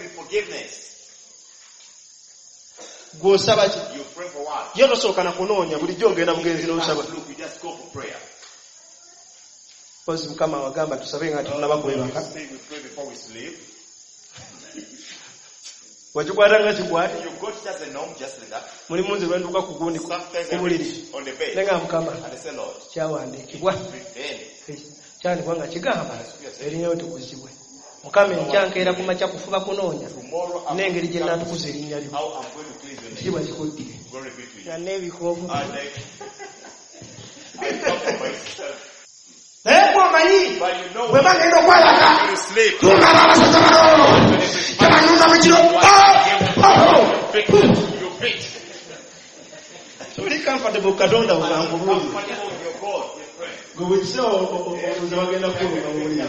Gw'osaba ki? Ye tosooka na kunoonya bulijjo ogenda bugenzi n'osaba. Pozi Mukama wagamba tusabe nga tunaba kwebaka. Wakikwata nga kikwata. Muli munzi lwenduka ku gundi ku buliri. Nenga Mukama kyawandiikibwa. Kyandikibwa nga kigamba erinnya litukuzibwe. Mukama enkyankeera ku makya kufuba kunoonya n'engeri gye naatukuza erinnya lyo. Kibwa kikuddire. Nga n'ebikoovu. Naye bw'omanyi bwe bagenda okwalaka tungaba abasajja balo tebanyuza mu kiro. Tuli comfortable Katonda bugangu bulungi. Gwe bwe kiseera olowooza bagenda kukulunga mu buliri.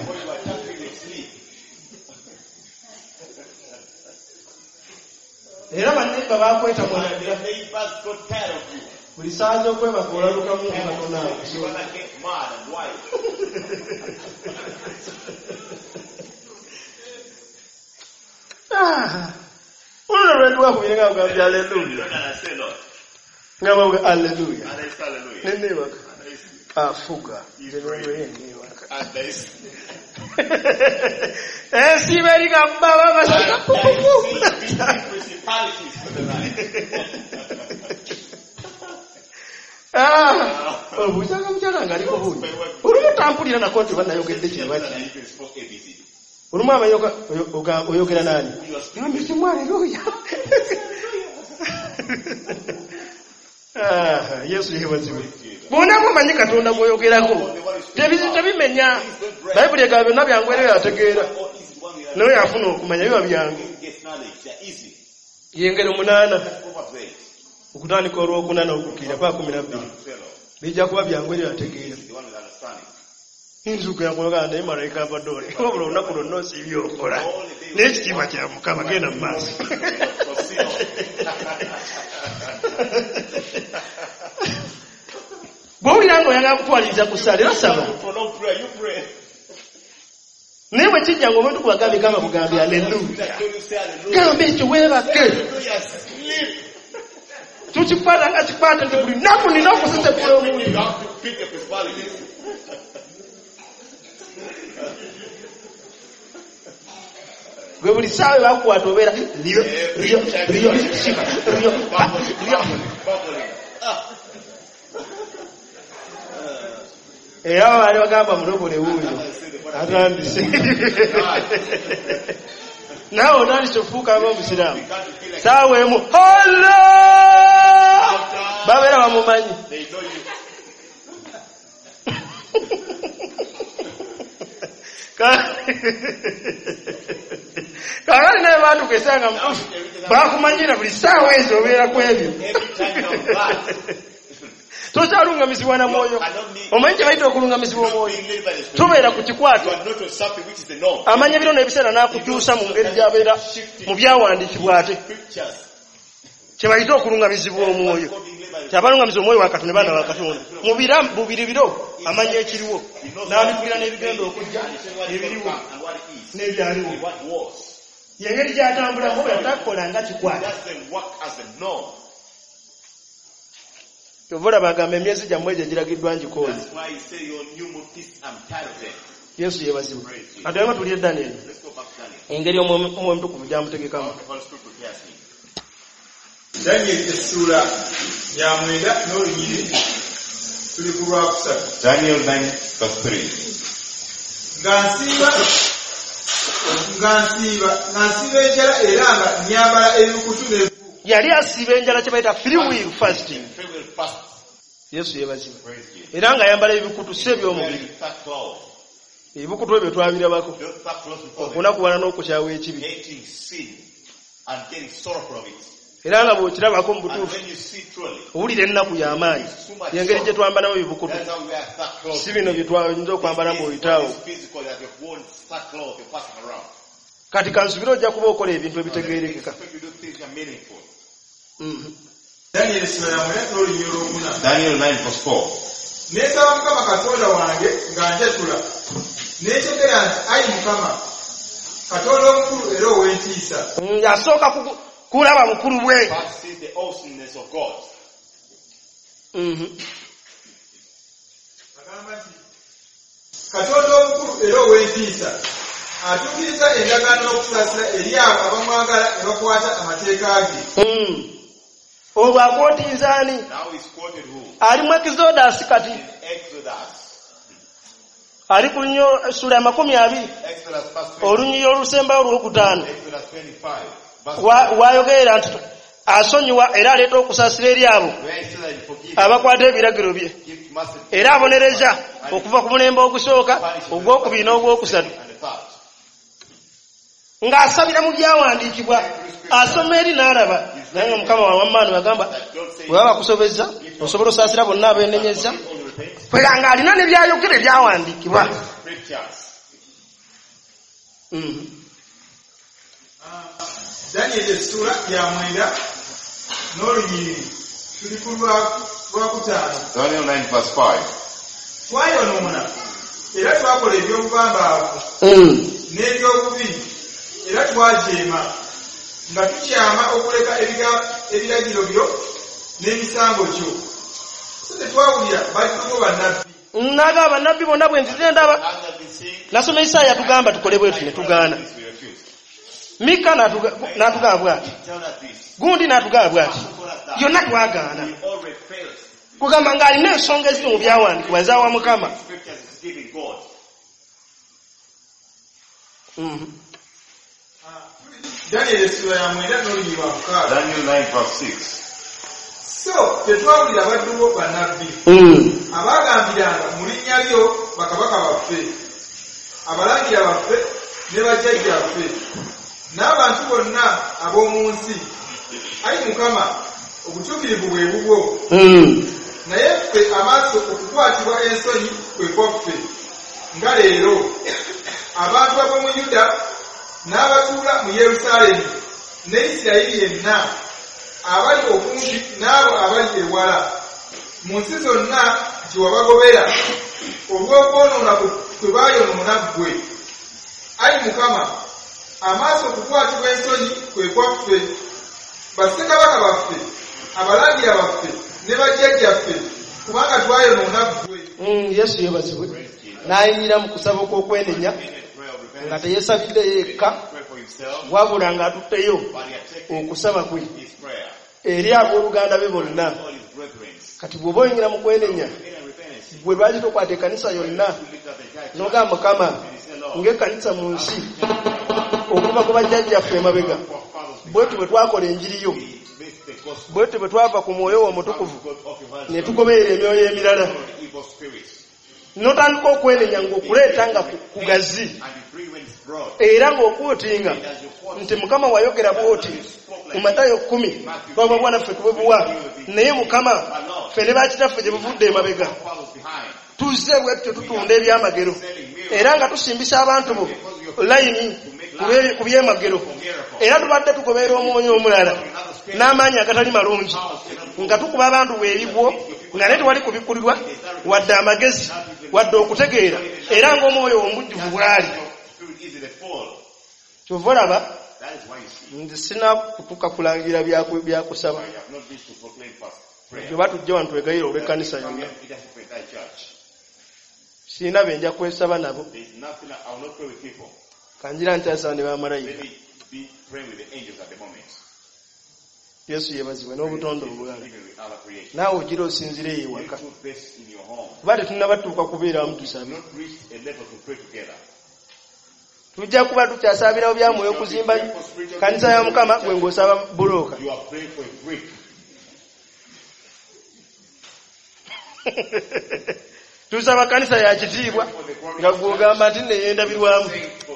Era bannemba baakweta mwanadda. Buli saa z'okwebaka olalukamu Katonda akusobola. Uno lwenduka ku birenga bugambye haleluya. Ngamba bwe haleluya. Nenebaka. Afuga. Nenebaka. Ensi berika baba basika. Ah, obujanga mujanga ngaliko buno. Olumu tampulira nako nti bannayogedde kino bati. Olumu abayoka oyogera nani? Ngambi kimwa haleluya. Ah, Yesu yeebazibwe. Bonna mumanyi Katonda gwoyogerako. Tebimenya. Bayibuli egamba byonna byangwerera ategeera. naye afuna okumanya biba byangu. Yengero munaana okutandika olw'okunana okukkirira pa kumi na bbiri bijja kuba byangu eri ategeera. Nzuka yakolagana naye malayika abadde oli wabula olunaku lwonna osiibye okola n'ekitiibwa kya Mukama genda mu maaso. Bw'owulira ng'oyagala kutwaliriza ku ssaala era saba. Naye bwe kijja ng'omuntu kubagambye gamba bugambye aleluya. Gamba ekyo weebake. Tukikwata nga kikwata nti buli nnaku nina okusesepula omuntu. Gwe buli ssaawa bakukwata obeera lyo lyo lyo lyo lyo. Era baali bagamba mulobole wuuyo atandise. Naawe otandise okufuuka ng'omusiraamu saawa emu hola babeera bamumanyi. Kaakati naye baatuka esanga mutuufu baakumanyira buli ssaawa ezo obeera ku ebyo. Tokyalungamizibwa na mwoyo. Omanyi kye bayita okulungamizibwa omwoyo? Tubeera ku kikwata amanya ebiro n'ebiseera n'akukyusa mu ngeri gy'abeera mu byawandiikibwa ate. Kye bayita okulungamizibwa omwoyo. Kyabalungamizibwa omwoyo wa Katonda baana ba Katonda. Mu bubiri biro amanya ekiriwo n'abigulira n'ebigenda okujja ebiriwo n'ebyaliwo. Yengeri gy'atambulamu bwe yatakola nga kikwata. Kyovula bagamba emyezi gyammwe egyo egiragiddwa ngikooye. Yesu yeebazibwa. Atuyamba tulye Daniel. Engeri omwoyo omutukuvu gy'amutegekamu. Daniel essula ya mwenda n'olunyiri tuli ku lwakusatu. Daniel nine verse three. Nga nsiiba nga nsiiba nga nsiiba enjala era nga nyambala ebibukutu n'ebivu. Yali asiiba enjala kye bayita free will fasting. Yesu yeebazibwa. Era nga ayambala ebikutu si eby'omubiri. Ebikutu ebyo twabirabako. Okunakuwala n'okukyawa ekibi. Era nga bw'okirabako mu butuufu owulira ennaku y'amaanyi. Y'engeri gye twambalamu ebibukutu. Si bino bye twayinza okwambala ng'oyitaawo. Kati kansubira ojja kuba okola ebintu ebitegeerekeka. Daniel essula ya mwenda n'olunyiri olwokuna. Daniel nine verse four. Neesaba Mukama Katonda wange nga njetula. Neekyogera nti ayi Mukama Katonda omukulu era ow'entiisa. Asooka kulaba bukulu bwe. Katonda omukulu era ow'entiisa atuukiriza endagaano n'okusaasira eri abo abamwagala ne bakwata amateeka ge. Olwo akootinza ani? Ali mu Exodus kati. Ali ku nnyo essula ya makumi abiri olunyiri olusembayo olwokutaano. Wayogerera nti asonyiwa era aleeta okusaasira eri abo abakwata ebiragiro bye. Era abonereza okuva ku mulembe ogusooka ogwokubiri n'ogwokusatu. Ng'asabira mu byawandiikibwa asoma eri n'alaba. Naye nga Mukama w'amaanyi agamba bwe baba bakusobezza osobola osaasira bonna abeenenyezza. Kwera ng'alina ne byayogera ebyawandiikibwa. Daniel essula ya mwenda n'olunyiri tuli ku lwakutaano. Daniel nine verse five. Twayonoona era twakola eby'obubambaavu n'ebyobubi era twajeema nga tukyama okuleka ebiragiro byo n'emisango kyo. So tetwawulira baddumo bannabbi. Naga bannabbi bonna bwe nzire ndaba. Nasoma Isaaya tugamba tukole bwetu ne tugaana. Mika n'atugamba bw'ati. Gundi n'atugamba bw'ati. Yonna twagaana. Kugamba ng'alina ensonga eziri mu byawandiikibwa ezaawa Mukama. Daniel essula ya mwenda n'olunyiri lwa mukaaga. Daniel nine verse six. So tetwawulira badduwo bannabbi abaagambiranga mu linnya lyo bakabaka baffe abalangira baffe ne bajjajjaffe n'abantu bonna ab'omu nsi. Ayi Mukama, obutuukirivu bwe bubwo. Naye ffe amaaso okukwatibwa ensonyi kwe kwaffe nga leero abantu ab'omu Yuda n'abatuula mu Yerusaalemi ne Isirayiri yenna abali okumpi n'abo abali ewala mu nsi zonna gye wabagobera olw'okwonoona kwe baayonoona ggwe. Ayi Mukama, amaaso okukwatibwa ensonyi kwe kwaffe, bassekabaka baffe, abalangira baffe ne bajjajjaffe, kubanga twayonoona ggwe. Yesu yeebazibwe. N'ayinyira mu kusaba okw'okwenenya nga teyeesabidde yekka wabula ng'atutteyo okusaba kwe eri abooluganda be bonna. Kati bw'oba oyingira mu kwenenya, gwe lwaki tokwata ekkanisa yonna n'ogamba Mukama, ng'ekkanisa mu nsi okuva ku bajjajjaffe emabega, bwetu bwe twakola enjiri yo, bwetu bwe twava ku mwoyo wo omutukuvu ne tugoberera emyoyo emirala, n'otandika okwenenya ng'okuleeta nga kugazi era ng'okuutinga nti Mukama wayogera bw'oti mu Matayo kkumi, twaba bwana ffe tubebuwa, naye Mukama ffe ne bakitaffe gye buvudde emabega tuzze bwetyo tutunda ebyamagero era nga tusimbisa abantu bo layini ku byemagero, era tubadde tugoberera omwoyo omulala n'amaanyi agatali malungi nga tukuba abantu bw'ebibwo nga ne tewali kubikkulirwa wadde amagezi wadde okutegeera, era ng'omwoyo omujjuvu bw'ali. Kyova olaba nze sina kutuuka kulangira byakusaba gyoba tujja wano twegayira olw'ekkanisa yonna, sirina benja kwesaba nabo, kanjira ntaasa ne bamalayika. Yesu yeebazibwe n'obutonde obulala. Naawe ogira osinzire eyo ewaka, kuba tetunnabatuuka kubeeramu tusabe. Tujja kuba tukyasabirawo bya mwoyo okuzimba kanisa ya Mukama, gwe ng'osaba bulooka. Tusaba kanisa ya kitiibwa nga gw'ogamba nti neyendabirwamu.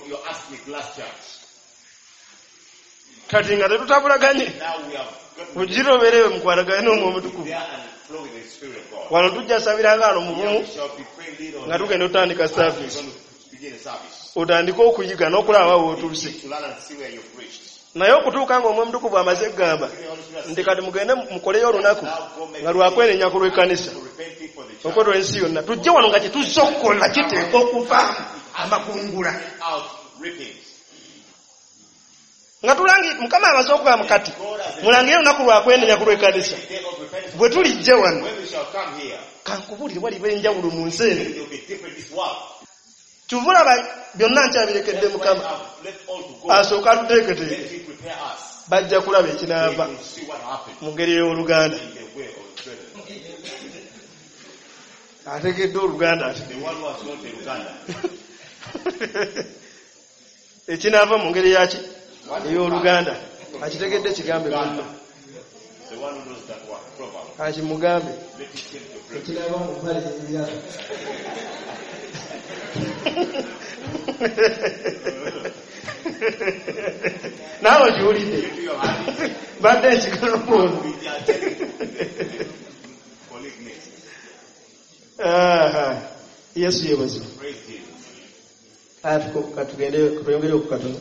Kati nga tetutabulaganye mugiroberewe mukwatagane n'omwoyo omutukuvu. Wano tujja sabiranga wano mu bumu nga tugenda otandika service, otandika okuyiga n'okulaba w'otuuse. Naye okutuuka ng'omwoyo omutukuvu amaze kugamba nti kati mugende mukoleyo olunaku nga lwakwenenya ku lw'ekkanisa okola ensi yonna, tujje wano nga tetuzza okukola kiteeka okuva amakungula nga tulangi Mukama amaze okugamba kati mulangire olunaku lwakwenenya ku lw'ekkanisa. Bwe tulijja wano kankubulire waliwo enjawulo mu nsi eno. Kyova olaba byonna nkyabirekedde Mukama asooka atuteeketeeke, bajja kulaba ekinaava mu ngeri y'Oluganda. Ategedde Oluganda ati ekinaava mu ngeri yaki ey'Oluganda akitegedde kigambe munno, akimugambe ekinaava mu mpale ebirala. Naawe okiwulidde badde ekigalo mwono. Yesu yeebazibwe. Katugende tweyongere ku katono.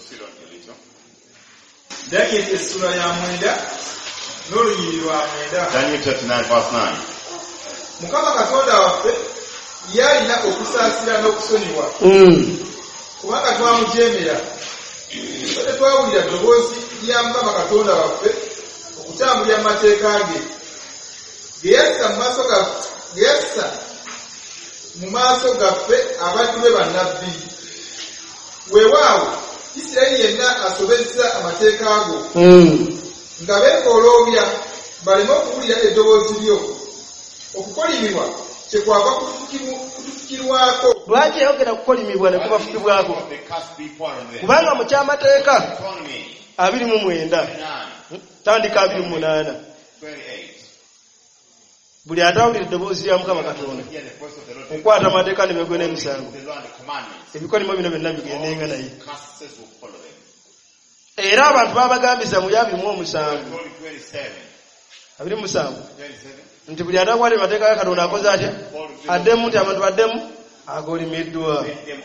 Daniel essula ya mwenda n'olunyiriri lwa mwenda. Daniel chapter nine verse nine. Mukama Katonda waffe yalina okusaasira n'okusonyiwa kubanga twamujeemera, so tetwawulira ddoboozi lya Mukama Katonda waffe okutambulira mu mateeka ge ge yassa mu maaso gaffe ge yassa mu maaso gaffe abaddu be bannabbi. Weewaawo Isirayiri yenna asobezza amateeka go nga beekooloobya baleme okuwulira eddoboozi lyo. Okukolimibwa kyekwava kutufukirwako. Lwaki yayogera kukolimibwa ne kubafukibwako? Kubanga mu kyamateeka abiri mu mwenda tandika abiri mu munaana buli atawulira eddoboozi lya Mukama Katonda okwata amateeka n'emiggo n'emisango ebikolimo bino byonna bigendenga naye era abantu babagambisa mu yabimu omusango abiri musango nti buli atakwata amateeka ga Katonda akoze atya addemu nti abantu baddemu agolimiddwa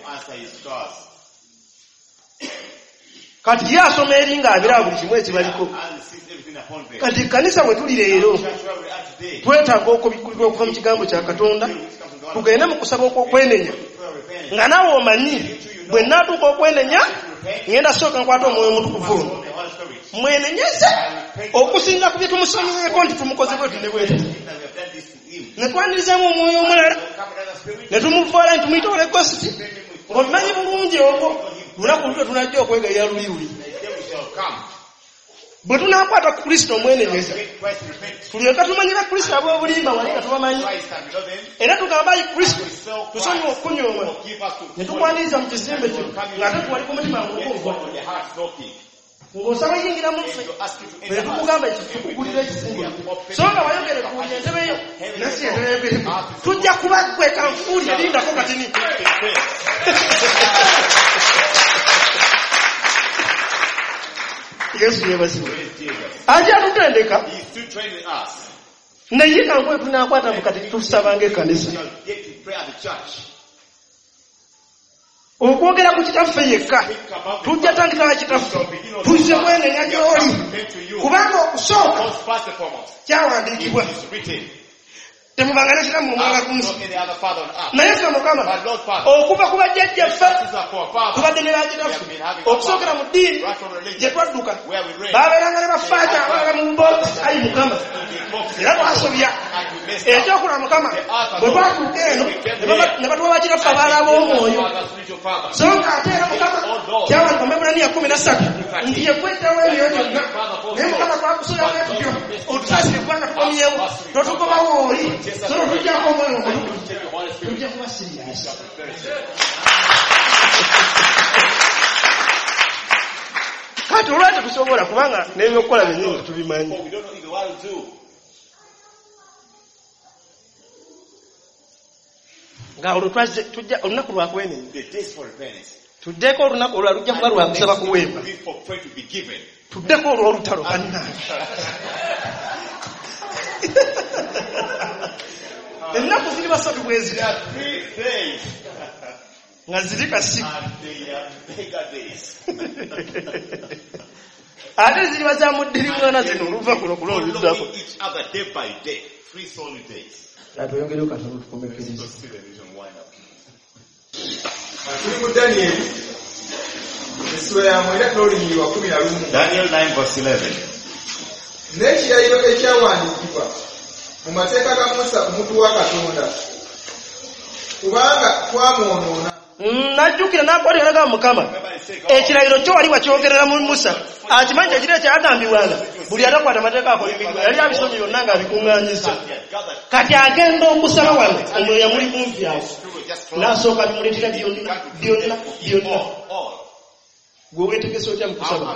kati yasoma eri ng'abira buli kimu ekibaliko kati kanisa bwe tuli leero twetaaga okubikkulirwa okuva mu kigambo kya Katonda tugende mu kusaba okwokwenenya nga naawe omanyi bwe naatuuka okwenenya ngenda sooka nkwata omwoyo omutukuvu ono mwenenyeze okusinza ku bye tumusomyeko nti tumukoze bwetu ne bwetu ne twanirizamu omwoyo omulala ne tumuvaala nti tumuyita Holy Ghost ng'obimanyi bulungi ogwo lunaku lutwe tunajja okwegayira luli luli bwe tunakwata ku Kristo omwenenyeza tulyoka tumanyira Kristo ab'obulimba wali nga tubamanyi era tugamba ayi Kristo tusonyiwa okunyooma ne tukwaniriza mu kizimbe kyo ng'ate tuwali ku mutima mukuuva ng'osaba yingira mu ffe ne tukugamba tukugulira ekizimbe so nga wayogere kuwulira entebe yo nasi entebe y'ebirimu tujja kuba gwe kanfuuli erindako katini Yesu yebazibwe ajja tutendeka naye kankwe tunakwata mukati tusabanga ekkanisa okwogera ku kitaffe yekka tujja tandika kitaffe tuzze mwenenya gy'oli kubanga okusooka kyawandiikibwa temubanga nekiramu omwanga ku nsi naye ffe Mukama okuva ku bajjajjaffe tubadde ne bakitaffe okusookera mu ddiini gye twadduka baabeeranga ne bafaaja abalala mu mboozi ayi Mukama era twasobya ekyokola Mukama bwe twatuuka eno ne batuwa bakitaffe abaala b'omwoyo so nga ate era Mukama kyawandika mu Eburaniya kumi na ssatu nti yekwetawo ebyo byonna naye Mukama twakusoyawo etutyo otusaasire kubanga tukomyewo totugobawo oli sono tujjako omwoyo omulungi tujja kuba siriyasi kati olwati tusobola kubanga n'ebyokukola byennyini tubimanyi nga olwo tujja olunaku lwakwenenya tuddeko olunaku olwo lujja kuba lwakusaba kuweebwa tuddeko olwo olutalo bannange ennaku ziri basatu bwezi nga ziri kasiku ate ziriba za muddiri mwana zino oluva kuno kulo oluddako atweyongereo katono tukomekeriza tuli mu Daniel essula ya mwenda n'olunyiri lwa kumi na lumu Daniel nine verse eleven. n'ekirayiro ekyawandiikibwa mu mateeka ga Musa omuntu wa Katonda kubanga twamwonoona najjukira n'akwatira ga Mukama ekirayiro kyo wali wakyogerera mu Musa akimanyi ekiro ekyagambibwanga buli atakwata amateeka akola emirimu yali abisomye byonna ng'abikuŋŋaanyiza kati agenda okusaba wano omwoyo yamuli kumpi awo n'asooka bimuleetera byonna byonna byonna gwe weetegesa otya mu kusaba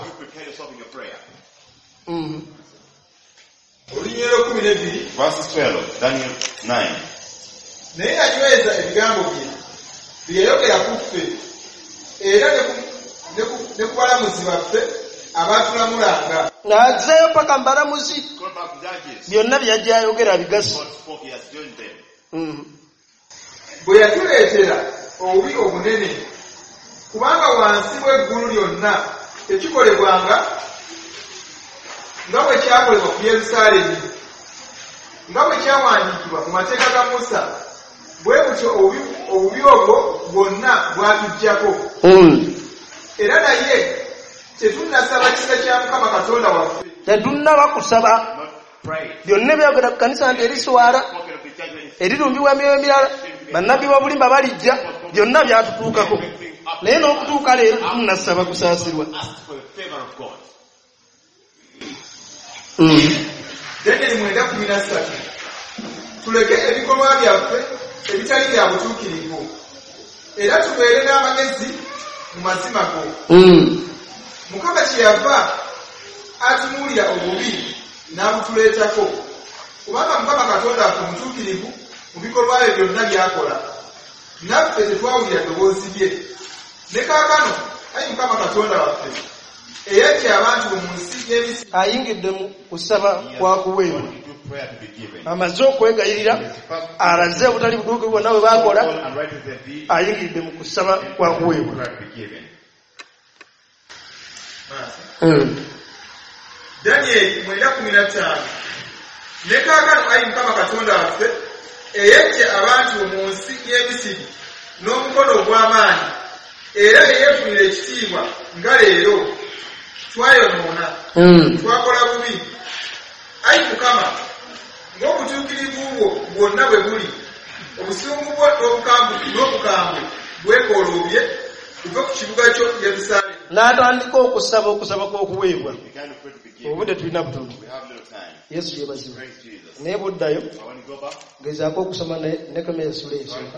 olunyiri lw'ekumi n'ebbiri Verse twelve, Daniel nine. naye yanyweza ebigambo bye bye yayogera ku ffe era ne ku balamuzi baffe abaatulamulanga ng'azeeyo paka mu balamuzi byonna bye yajja yayogera bigasi bwe yatuleetera obubi obunene kubanga wansi w'eggulu lyonna tekikolebwanga nga bwe kyakolebwa ku Yerusaalemi nga bwe kyawandiikibwa mu mateeka ga Musa bwe butyo obubi obwo bwonna bwatujjako era naye tetunnasaba kisa kya Mukama Katonda waffe tetunnaba kusaba byonna ebyogera ku kanisa nti eriswala erirumbibwa emyoyo emirala bannabbi b'obulimba balijja byonna byatutuukako naye n'okutuuka leero tetunnasaba kusaasirwa Daniel mwenda kumi na ssatu tuleke ebikolwa byaffe ebitali bya butuukirivu era tubeere n'amagezi mu mazima go Mukama kyeyava atunuulira obubi n'abutuleetako Kubanga Mukama Katonda mutuukirivu mu bikolwa bye byonna by'akola. Naffe tetwawulira ddoboozi lye. Ne kaakano ayi Mukama Katonda waffe eyaggya abantu mu nsi y'Emisiri ayingidde mu kusaba kwa kuweebwa. Amaze okwegayirira alaze obutali butuukirivu bwonna bwe baakola, ayingidde mu kusaba kwa kuweebwa. Daniel mwenda kumi na ttaano. Ne kaakano ayi Mukama Katonda waffe eyaggya abantu mu nsi y'Emisiri n'omukono ogw'amaanyi era eyeefunira ekitiibwa nga leero twayonoona twakola bubi. Ayi Mukama, ng'obutuukirivu bwo bwonna bwe buli, obusungu bwo n'obukambwe bwekooloobye kuve ku kibuga kyo Yerusaalemi. N'atandika okusaba okusaba kw'okuweebwa. Obudde tulina butono. Yesu yeebazibwe. Naye buddayo gezaako okusoma Nehemiya essula esooka.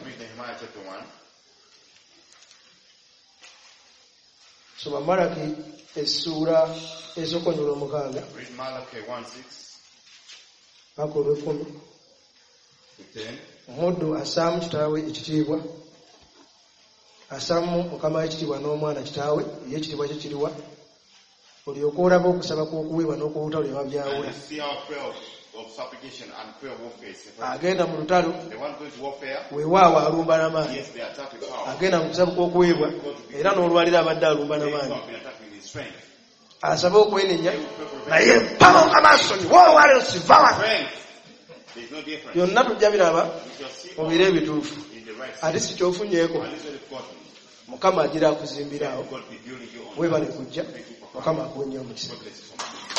Soma Malaki essula esooka onyolo omukaaga paka olw'ekkumi. Omuddu assaamu kitaawe ekitiibwa, assaamu mukama ekitiibwa n'omwana kitaawe, ye ekitiibwa kye kiriwa, olyoke olaba okusaba kw'okuweebwa n'okubutalo byaba byawula. Agenda mu lutalo weewaawo alumba n'amaanyi, agenda mu kusaba kw'okuweebwa era n'olwalira abadde alumba n'amaanyi, asaba okwenenya naye mpaba amasoni woowaleero sivawa. Byonna tujja biraba mu biro ebituufu, ate si kyofunyeeko. Mukama agira akuzimbiraawo, weebale kujja, Mukama akuwenye omukisa.